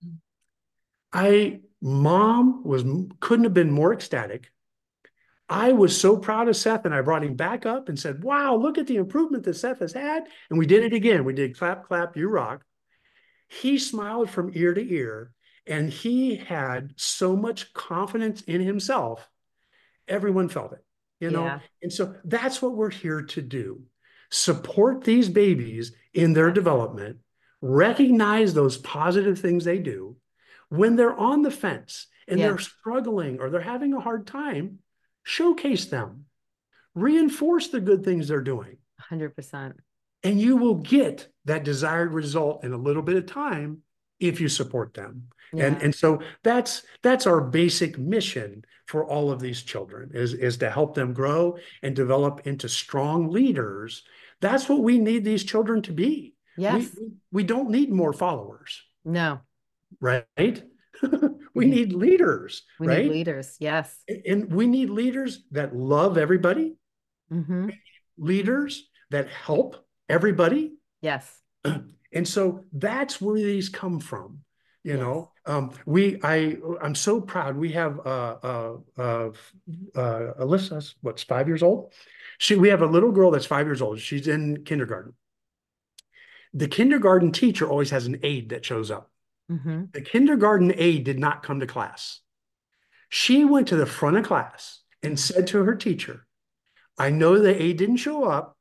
I, mom was, couldn't have been more ecstatic. I was so proud of Seth, and I brought him back up and said, wow, look at the improvement that Seth has had. And we did it again. We did clap, clap, you rock. He smiled from ear to ear, and he had so much confidence in himself. Everyone felt it, you know? Yeah. And so that's what we're here to do. Support these babies in their Yes. development, recognize those positive things they do. When they're on the fence and Yes. they're struggling or they're having a hard time, showcase them, reinforce the good things they're doing, one hundred percent. and you will get that desired result in a little bit of time if you support them. And, Yeah. and so that's that's our basic mission for all of these children is, is to help them grow and develop into strong leaders. That's what we need these children to be. Yes. We, we don't need more followers, No. right? We Mhm. need leaders, We right? need leaders. Yes. And we need leaders that love everybody, Mm-hmm. leaders that help everybody. Yes. And so that's where these come from. You Yes. know, um, we, I, I'm so proud. We have, uh, uh, uh, uh, Alyssa's, what's five years old? She, we have a little girl that's five years old. She's in kindergarten. The kindergarten teacher always has an aide that shows up. Mm-hmm. The kindergarten aide did not come to class. She went to the front of class and said to her teacher, I know the aide didn't show up.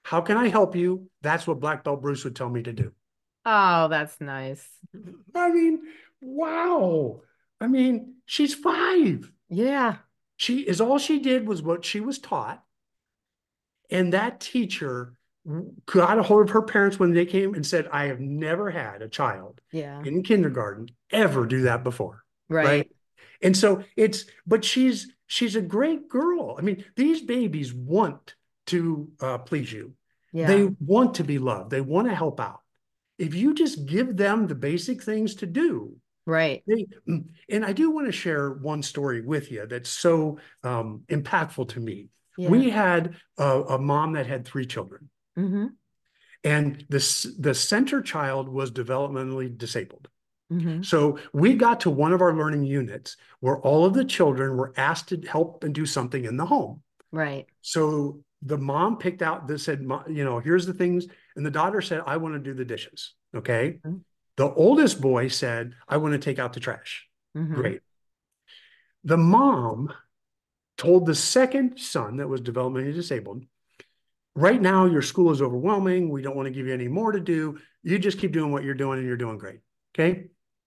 How can I help you? That's what Black Belt Bruce would tell me to do. Oh, that's nice. I mean, wow. I mean, she's five. Yeah. She is all she did was what she was taught. And that teacher got a hold of her parents when they came and said, I have never had a child Yeah. in kindergarten ever do that before. Right. Right. And so it's, but she's, she's a great girl. I mean, these babies want to uh, please you. Yeah. They want to be loved. They want to help out. If you just give them the basic things to do, Right. they, and I do want to share one story with you that's so um, impactful to me. Yeah. We had a, a mom that had three children, Mm-hmm. and this, the center child was developmentally disabled. Mm-hmm. So we got to one of our learning units where all of the children were asked to help and do something in the home. Right. So the mom picked out, that said, you know, here's the things. And the daughter said, I want to do the dishes. Okay. Mm-hmm. The oldest boy said, I want to take out the trash. Mm-hmm. Great. The mom told the second son that was developmentally disabled, right now your school is overwhelming. We don't want to give you any more to do. You just keep doing what you're doing and you're doing great. Okay.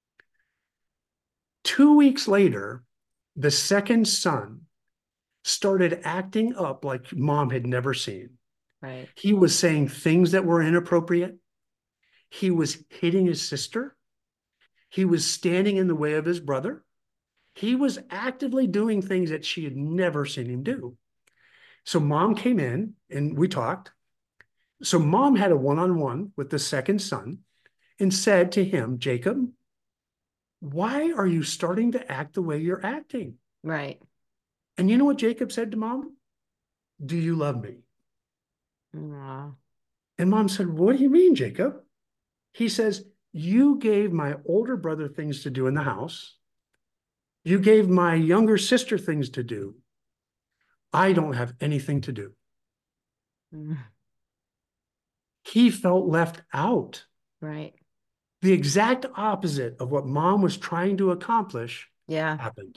Two weeks later, the second son started acting up like mom had never seen. Right. He was saying things that were inappropriate. He was hitting his sister. He was standing in the way of his brother. He was actively doing things that she had never seen him do. So mom came in and we talked. So mom had a one-on-one with the second son and said to him, Jacob, why are you starting to act the way you're acting? Right. And you know what Jacob said to mom? Do you love me? Wow. And mom said, what do you mean, Jacob? He says, you gave my older brother things to do in the house. You gave my younger sister things to do. I don't have anything to do. Mm. He felt left out. Right. The exact opposite of what mom was trying to accomplish Yeah. happened.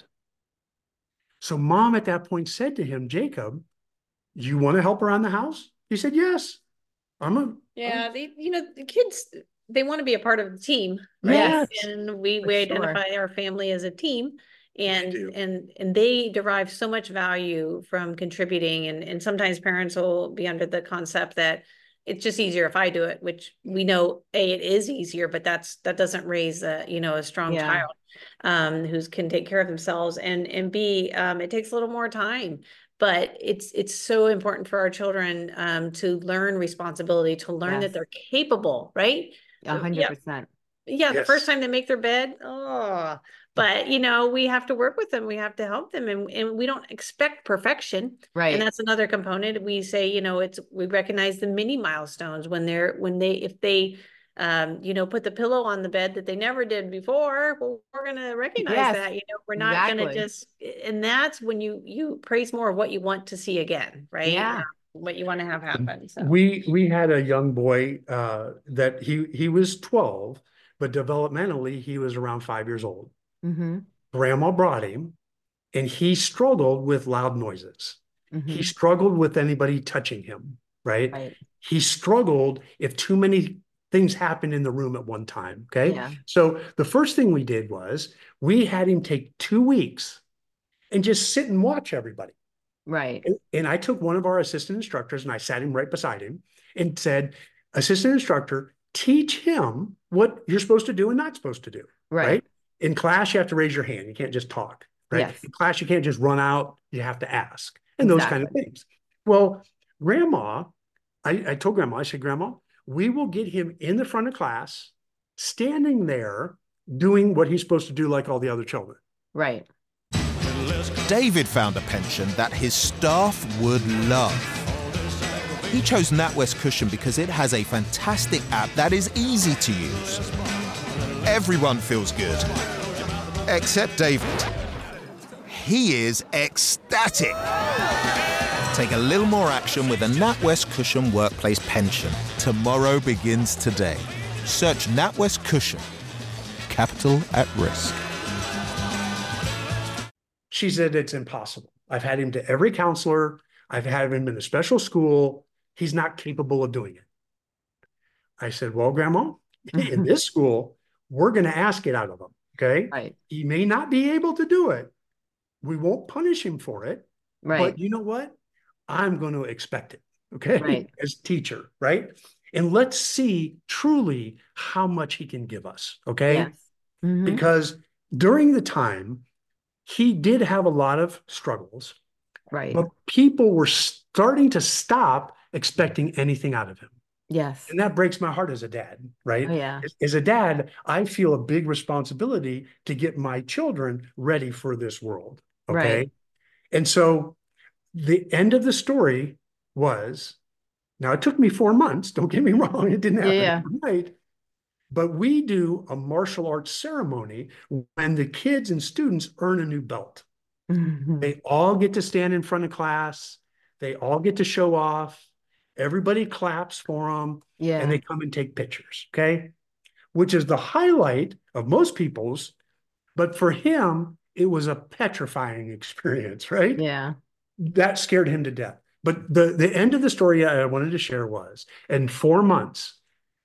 So mom at that point said to him, Jacob, you want to help around the house? He said, yes. I'm a Yeah, they, you know, the kids, they want to be a part of the team, right? Yes. And we, For we sure. identify our family as a team, and do. and and they derive so much value from contributing. And and sometimes parents will be under the concept that it's just easier if I do it, which we know A, it is easier, but that's that doesn't raise a, you know, a strong Yeah. child um who can take care of themselves. And and B, um it takes a little more time. But it's it's so important for our children um, to learn responsibility, to learn Yes. that they're capable, right? A hundred Yeah, percent. yeah. The Yes. first time they make their bed, oh, but you know, we have to work with them. We have to help them, and and we don't expect perfection. Right. And that's another component. We say, you know, it's we recognize the mini milestones when they're when they if they. Um, you know, put the pillow on the bed that they never did before. Well, we're going to recognize Yes, that, you know, we're not going to exactly. just, and that's when you, you praise more of what you want to see again, right? Yeah. Uh, what you want to have happen. So. We we had a young boy uh, that he he was twelve, but developmentally he was around five years old. Mm-hmm. Grandma brought him, and he struggled with loud noises. Mm-hmm. He struggled with anybody touching him, right? Right. He struggled if too many things happened in the room at one time, okay? Yeah. So the first thing we did was we had him take two weeks and just sit and watch everybody. Right. And, and I took one of our assistant instructors and I sat him right beside him and said, assistant instructor, teach him what you're supposed to do and not supposed to do, Right. right? In class, you have to raise your hand. You can't just talk, right? Yes. In class, you can't just run out. You have to ask and those kind of Exactly. things. Well, grandma, I, I told grandma, I said, grandma, we will get him in the front of class, standing there, doing what he's supposed to do like all the other children. Right. David found a pension that his staff would love. He chose NatWest Cushion because it has a fantastic app that is easy to use. Everyone feels good, except David. He is ecstatic. Take a little more action with a NatWest Cushion Workplace Pension. Tomorrow begins today. Search NatWest Cushion. Capital at risk. She said it's impossible. I've had him to every counselor. I've had him in a special school. he's not capable of doing it. I said, well, Grandma, in this school, we're going to ask it out of him. Okay. Right. He may not be able to do it. We won't punish him for it. Right. But you know what? I'm going to expect it. Okay. Right. As teacher. Right. And let's see truly how much he can give us. Okay. Yes. Mm-hmm. Because during the time, he did have a lot of struggles. Right. But people were starting to stop expecting anything out of him. Yes. And that breaks my heart as a dad, right? Oh, yeah. As, as a dad, I feel a big responsibility to get my children ready for this world. Okay. Right. And so the end of the story was, now it took me four months. Don't get me wrong. It didn't happen Yeah. overnight. But we do a martial arts ceremony when the kids and students earn a new belt. Mm-hmm. They all get to stand in front of class. They all get to show off. Everybody claps for them. Yeah. And they come and take pictures. Okay. Which is the highlight of most people's. But for him, it was a petrifying experience, right? Yeah. That scared him to death. But the, the end of the story I wanted to share was, in four months,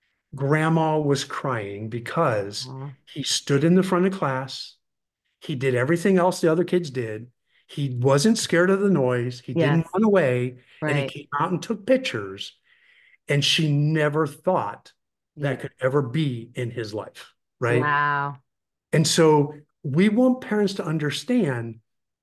Grandma was crying because Aww. he stood in the front of class. He did everything else the other kids did. He wasn't scared of the noise. He Yes. didn't run away. Right. And he came out and took pictures. And she never thought that Yeah. could ever be in his life, right? Wow. And so we want parents to understand,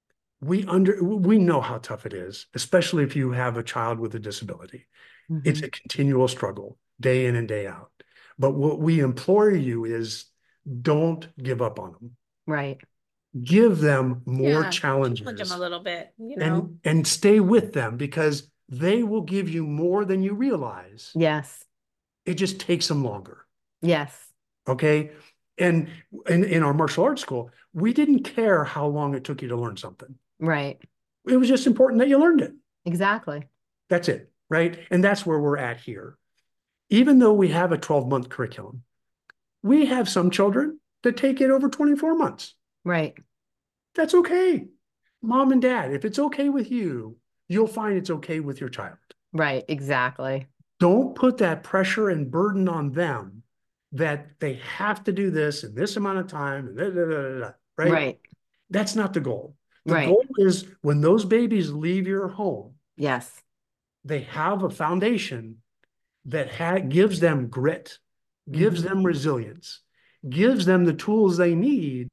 we under we know how tough it is, especially if you have a child with a disability. Mm-hmm. It's a continual struggle, day in and day out. But what we implore you is, don't give up on them. Right. Give them more Yeah, challenges. challenge them a little bit, you know. and, and stay with them, because they will give you more than you realize. Yes. It just takes them longer. Yes. Okay. And in, in our martial arts school, we didn't care how long it took you to learn something. Right. It was just important that you learned it. Exactly. That's it. Right. And that's where we're at here. Even though we have a twelve month curriculum, we have some children that take it over twenty-four months. Right. That's okay. Mom and dad, if it's okay with you, you'll find it's okay with your child. Right. Exactly. Don't put that pressure and burden on them that they have to do this in this amount of time. Da, da, da, da, da, right? Right. That's not the goal. The Right. goal is, when those babies leave your home, Yes. they have a foundation that ha- gives them grit, gives Mhm. them resilience, gives them the tools they need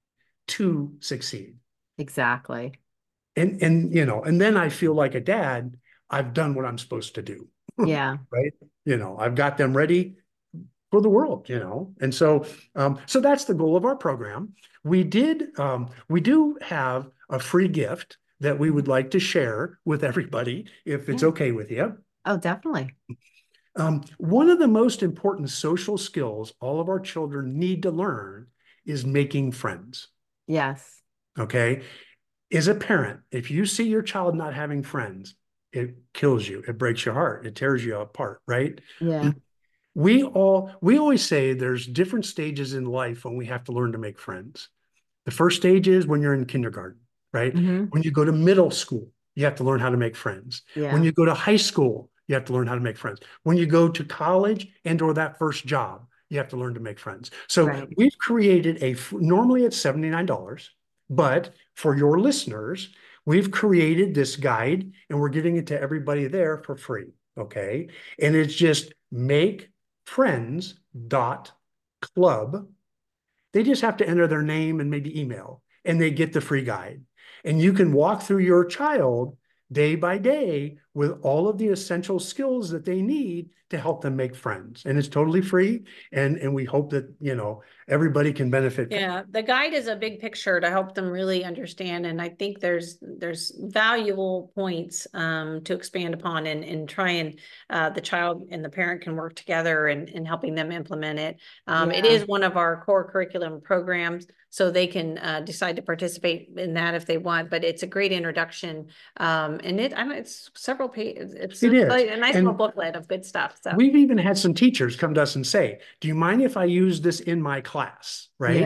to succeed. Exactly. And, and, you know, and then I feel like a dad, I've done what I'm supposed to do. Yeah. Right. You know, I've got them ready for the world, you know? And so, um, so that's the goal of our program. We did, um, we do have a free gift that we would like to share with everybody, if it's Yeah. okay with you. Oh, definitely. Um, one of the most important social skills all of our children need to learn is making friends. Yes. Okay. As a parent, if you see your child not having friends, it kills you. It breaks your heart. It tears you apart, right? Yeah. We all, we always say there's different stages in life when we have to learn to make friends. The first stage is when you're in kindergarten, right? Mm-hmm. When you go to middle school, you have to learn how to make friends. Yeah. When you go to high school, you have to learn how to make friends. When you go to college and or that first job, you have to learn to make friends. So Right. we've created a, normally it's seventy-nine dollars, but for your listeners, we've created this guide and we're giving it to everybody there for free. Okay. And it's just make friends dot club. They just have to enter their name and maybe email, and they get the free guide. And you can walk through your child day by day with all of the essential skills that they need to help them make friends. And it's totally free. And, and we hope that, you know, everybody can benefit. Yeah, the guide is a big picture to help them really understand. And I think there's there's valuable points um, to expand upon and, and try and uh, the child and the parent can work together in, in helping them implement it. Um, Yeah. It is one of our core curriculum programs, so they can uh, decide to participate in that if they want, but it's a great introduction. Um, and it, I mean, it's several pages. It's It is. a nice And little booklet of good stuff. So we've even had some teachers come to us and say, do you mind if I use this in my class? Right. Yeah.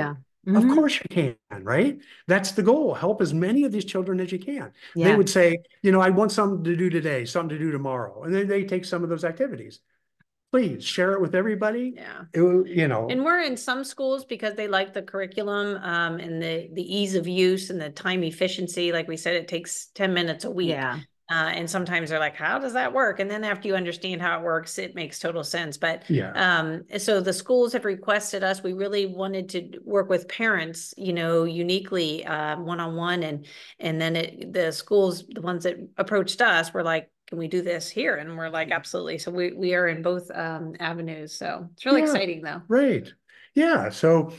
Of Mhm. course you can, right? That's the goal. Help as many of these children as you can. They Yeah. would say, you know, I want something to do today, something to do tomorrow. And then they take some of those activities. Please share it with everybody. Yeah. It will- you know, And we're in some schools because they like the curriculum um, and the, the ease of use and the time efficiency. Like we said, it takes ten minutes a week. Yeah. Uh, and sometimes they're like, how does that work? And then after you understand how it works, it makes total sense. But yeah, um, so the schools have requested us. We really wanted to work with parents, you know, uniquely uh, one-on-one. And and then it, the schools, the ones that approached us were like, can we do this here? And we're like, absolutely. So we, we are in both um, avenues. So it's really Yeah. exciting though. Great. Yeah. So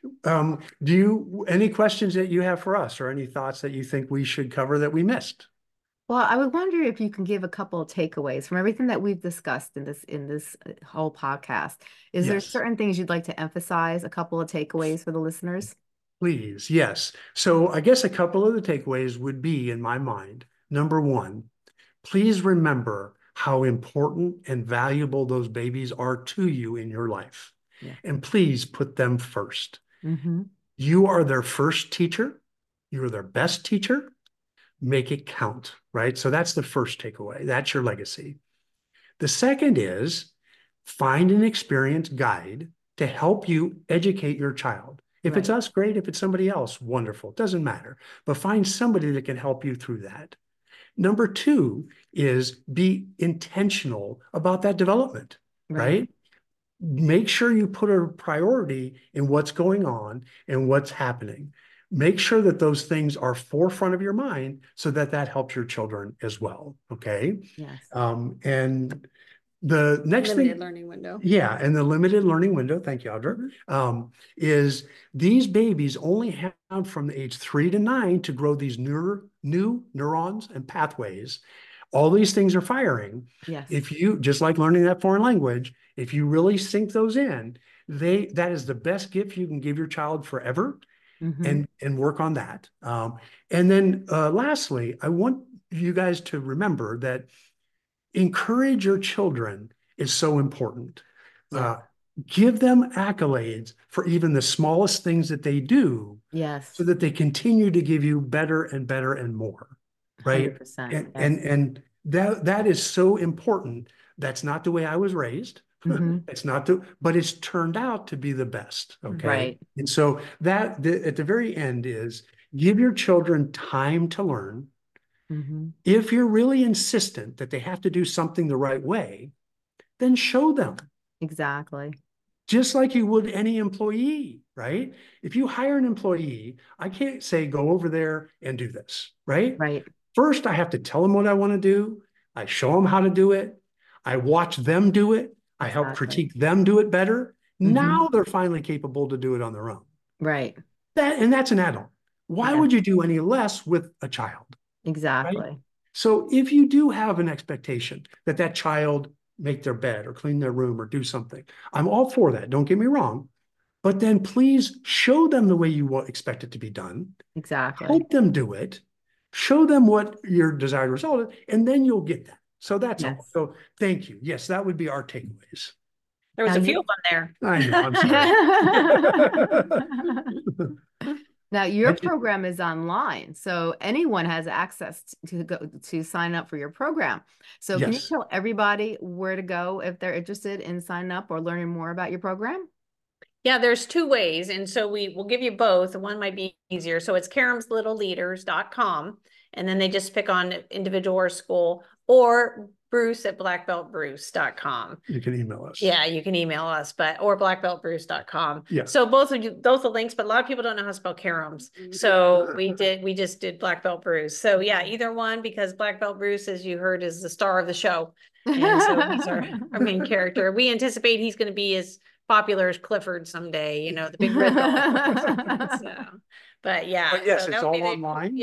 um, do you, any questions that you have for us or any thoughts that you think we should cover that we missed? Well, I would wonder if you can give a couple of takeaways from everything that we've discussed in this in this uh, whole podcast. Is there Yes. certain things you'd like to emphasize, a couple of takeaways for the listeners? Please, yes. So I guess a couple of the takeaways would be, in my mind, number one, please remember how important and valuable those babies are to you in your life. Yeah. And please put them first. Mm-hmm. You are their first teacher. You're their best teacher. Make it count, right? So that's the first takeaway. That's your legacy. The second is find an experienced guide to help you educate your child. If it's Right. us, great. If it's somebody else, wonderful. Doesn't matter. But find somebody that can help you through that. Number two is be intentional about that development, Right. right? Make sure you put a priority in what's going on and what's happening. Make sure that those things are forefront of your mind so that that helps your children as well. Okay. Yes. Um, and the next Limited thing, learning window. yeah, and the limited learning window, thank you, Audra, um, is these babies only have from the age three to nine to grow these new, new neurons and pathways. All these things are firing. Yes. If you, just like learning that foreign language, if you really sink those in, they that is the best gift you can give your child forever. Mm-hmm. and and work on that. Um, and then uh, lastly, I want you guys to remember that encourage your children is so important. Yeah. Uh, give them accolades for even the smallest things that they do Yes. so that they continue to give you better and better and more, right? one hundred percent. And, Yes. and, and that, that is so important. That's not the way I was raised. Mhm. It's not the, but it's turned out to be the best. Okay. Right. And so that the, at the very end is give your children time to learn. Mm-hmm. If you're really insistent that they have to do something the right way, then show them, Exactly. just like you would any employee, right? If you hire an employee, I can't say, go over there and do this, right? Right. First, I have to tell them what I want to do. I show them how to do it. I watch them do it. I help Exactly. critique them do it better. Mhm. Now they're finally capable to do it on their own. Right. That, and that's an adult. Why Yeah. would you do any less with a child? Exactly. So if you do have an expectation that that child make their bed or clean their room or do something, I'm all for that. Don't get me wrong. But then please show them the way you wa- expect it to be done. Exactly. Help them do it. Show them what your desired result is, and then you'll get that. So that's all. Yes. So thank you. Yes, that would be our takeaways. There was Now a few you- of them there. I know. I'm sorry. Now your I did- program is online, so anyone has access to go to sign up for your program. So can you Yes. tell everybody where to go if they're interested in signing up or learning more about your program? Yeah, there's two ways. And so we will give you both. One might be easier. So it's Karam's Little Leaders dot com. And then they just pick on individual or school, or Bruce at black belt bruce dot com. You can email us. Yeah, you can email us, but or black belt bruce dot com. Yeah. So both of you, both the links, but a lot of people don't know how to spell Karam's. So we did, we just did Black Belt Bruce. So yeah, either one, because Black Belt Bruce, as you heard, is the star of the show. And so he's our, our main character. We anticipate he's going to be as popular as Clifford someday, you know, the big red dog. So, but yeah. But yes, so it's that would all be the- online? Yep.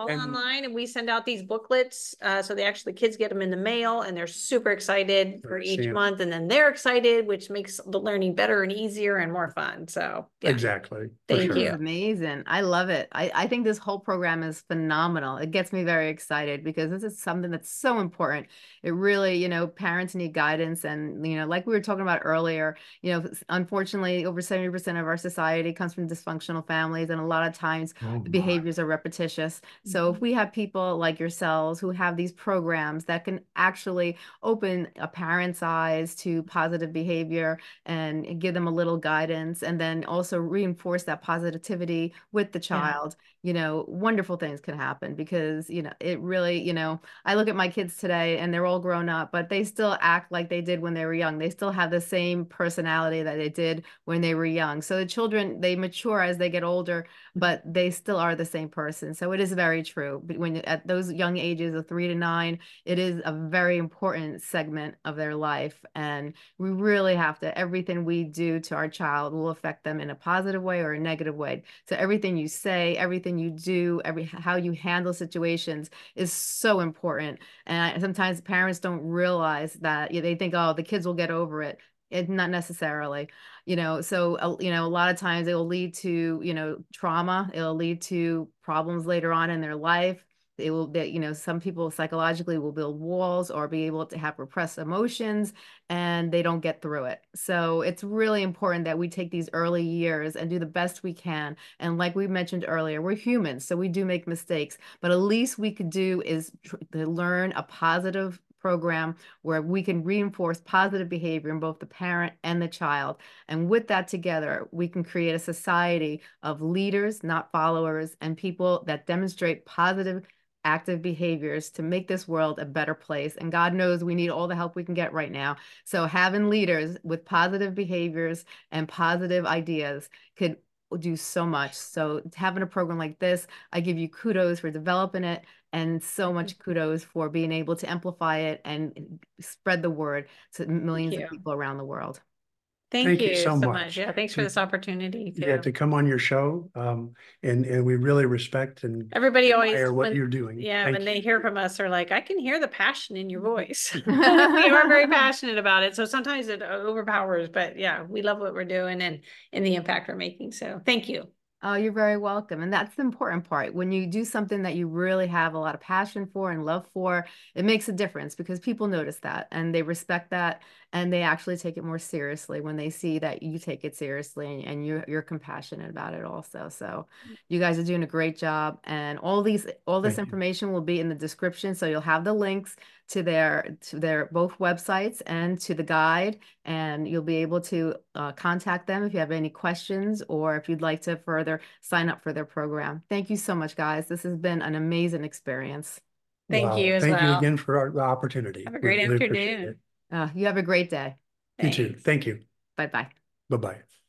all And- online, and we send out these booklets. Uh, so they actually, kids get them in the mail, and they're super excited for I've each seen it. month. And then they're excited, which makes the learning better and easier and more fun. So yeah. Exactly. for Thank sure. This you. is amazing. I love it. I, I think this whole program is phenomenal. It gets me very excited because this is something that's so important. It really, you know, parents need guidance. And, you know, like we were talking about earlier, you know, unfortunately, over seventy percent of our society comes from dysfunctional families. And a lot of times Oh, the my. behaviors are repetitious. So if Mhm. we have people like yourselves who have these programs that can actually open a parent's eyes to positive behavior and give them a little guidance, and then also reinforce that positivity with the child, you know, wonderful things can happen because, you know, it really, you know, I look at my kids today and they're all grown up, but they still act like they did when they were young. They still have the same personality that they did when they were young. So the children, they mature as they get older, but they still are the same person. So it is very true. But when at those young ages of three to nine, it is a very important segment of their life. And we really have to, everything we do to our child will affect them in a positive way or a negative way. So everything you say, everything you do, every how you handle situations is so important. And I, sometimes parents don't realize that. You know, they think, oh, the kids will get over it. It not necessarily, you know. So uh, you know, a lot of times it will lead to, you know, trauma. It'll lead to problems later on in their life. They will, that, you know, some people psychologically will build walls or be able to have repressed emotions, and they don't get through it. So it's really important that we take these early years and do the best we can. And like we mentioned earlier, we're humans, so we do make mistakes, but at least we could do is tr- to learn a positive program where we can reinforce positive behavior in both the parent and the child. And with that together, we can create a society of leaders, not followers, and people that demonstrate positive active behaviors to make this world a better place. And God knows we need all the help we can get right now. So having leaders with positive behaviors and positive ideas could do so much. So having a program like this, I give you kudos for developing it, and so much kudos for being able to amplify it and spread the word to millions of you. people around the world. Thank, Thank you, you so so much. much. Yeah, thanks for You- this opportunity Yeah, too. to come on your show. Um, and, and we really respect and Everybody always, admire what when- you're doing. yeah, Thank when they you. hear from us, are like, I can hear the passion in your voice. We are very passionate about it. So sometimes it overpowers, but yeah, we love what we're doing and, and the impact we're making. So thank you. Oh, you're very welcome. And that's the important part. When you do something that you really have a lot of passion for and love for, it makes a difference because people notice that and they respect that, and they actually take it more seriously when they see that you take it seriously and, and you're you're compassionate about it also. So you guys are doing a great job. And all these all this Thank you. information will be in the description. So you'll have the links to their to their both websites and to the guide, and you'll be able to uh, contact them if you have any questions or if you'd like to further sign up for their program. Thank you so much, guys. This has been an amazing experience. Thank Wow. you as Thank you well. again for our, the opportunity. Have a We great really appreciate afternoon. it. Uh, you have a great day. You too. Thanks. Thank you. Bye-bye. Bye-bye.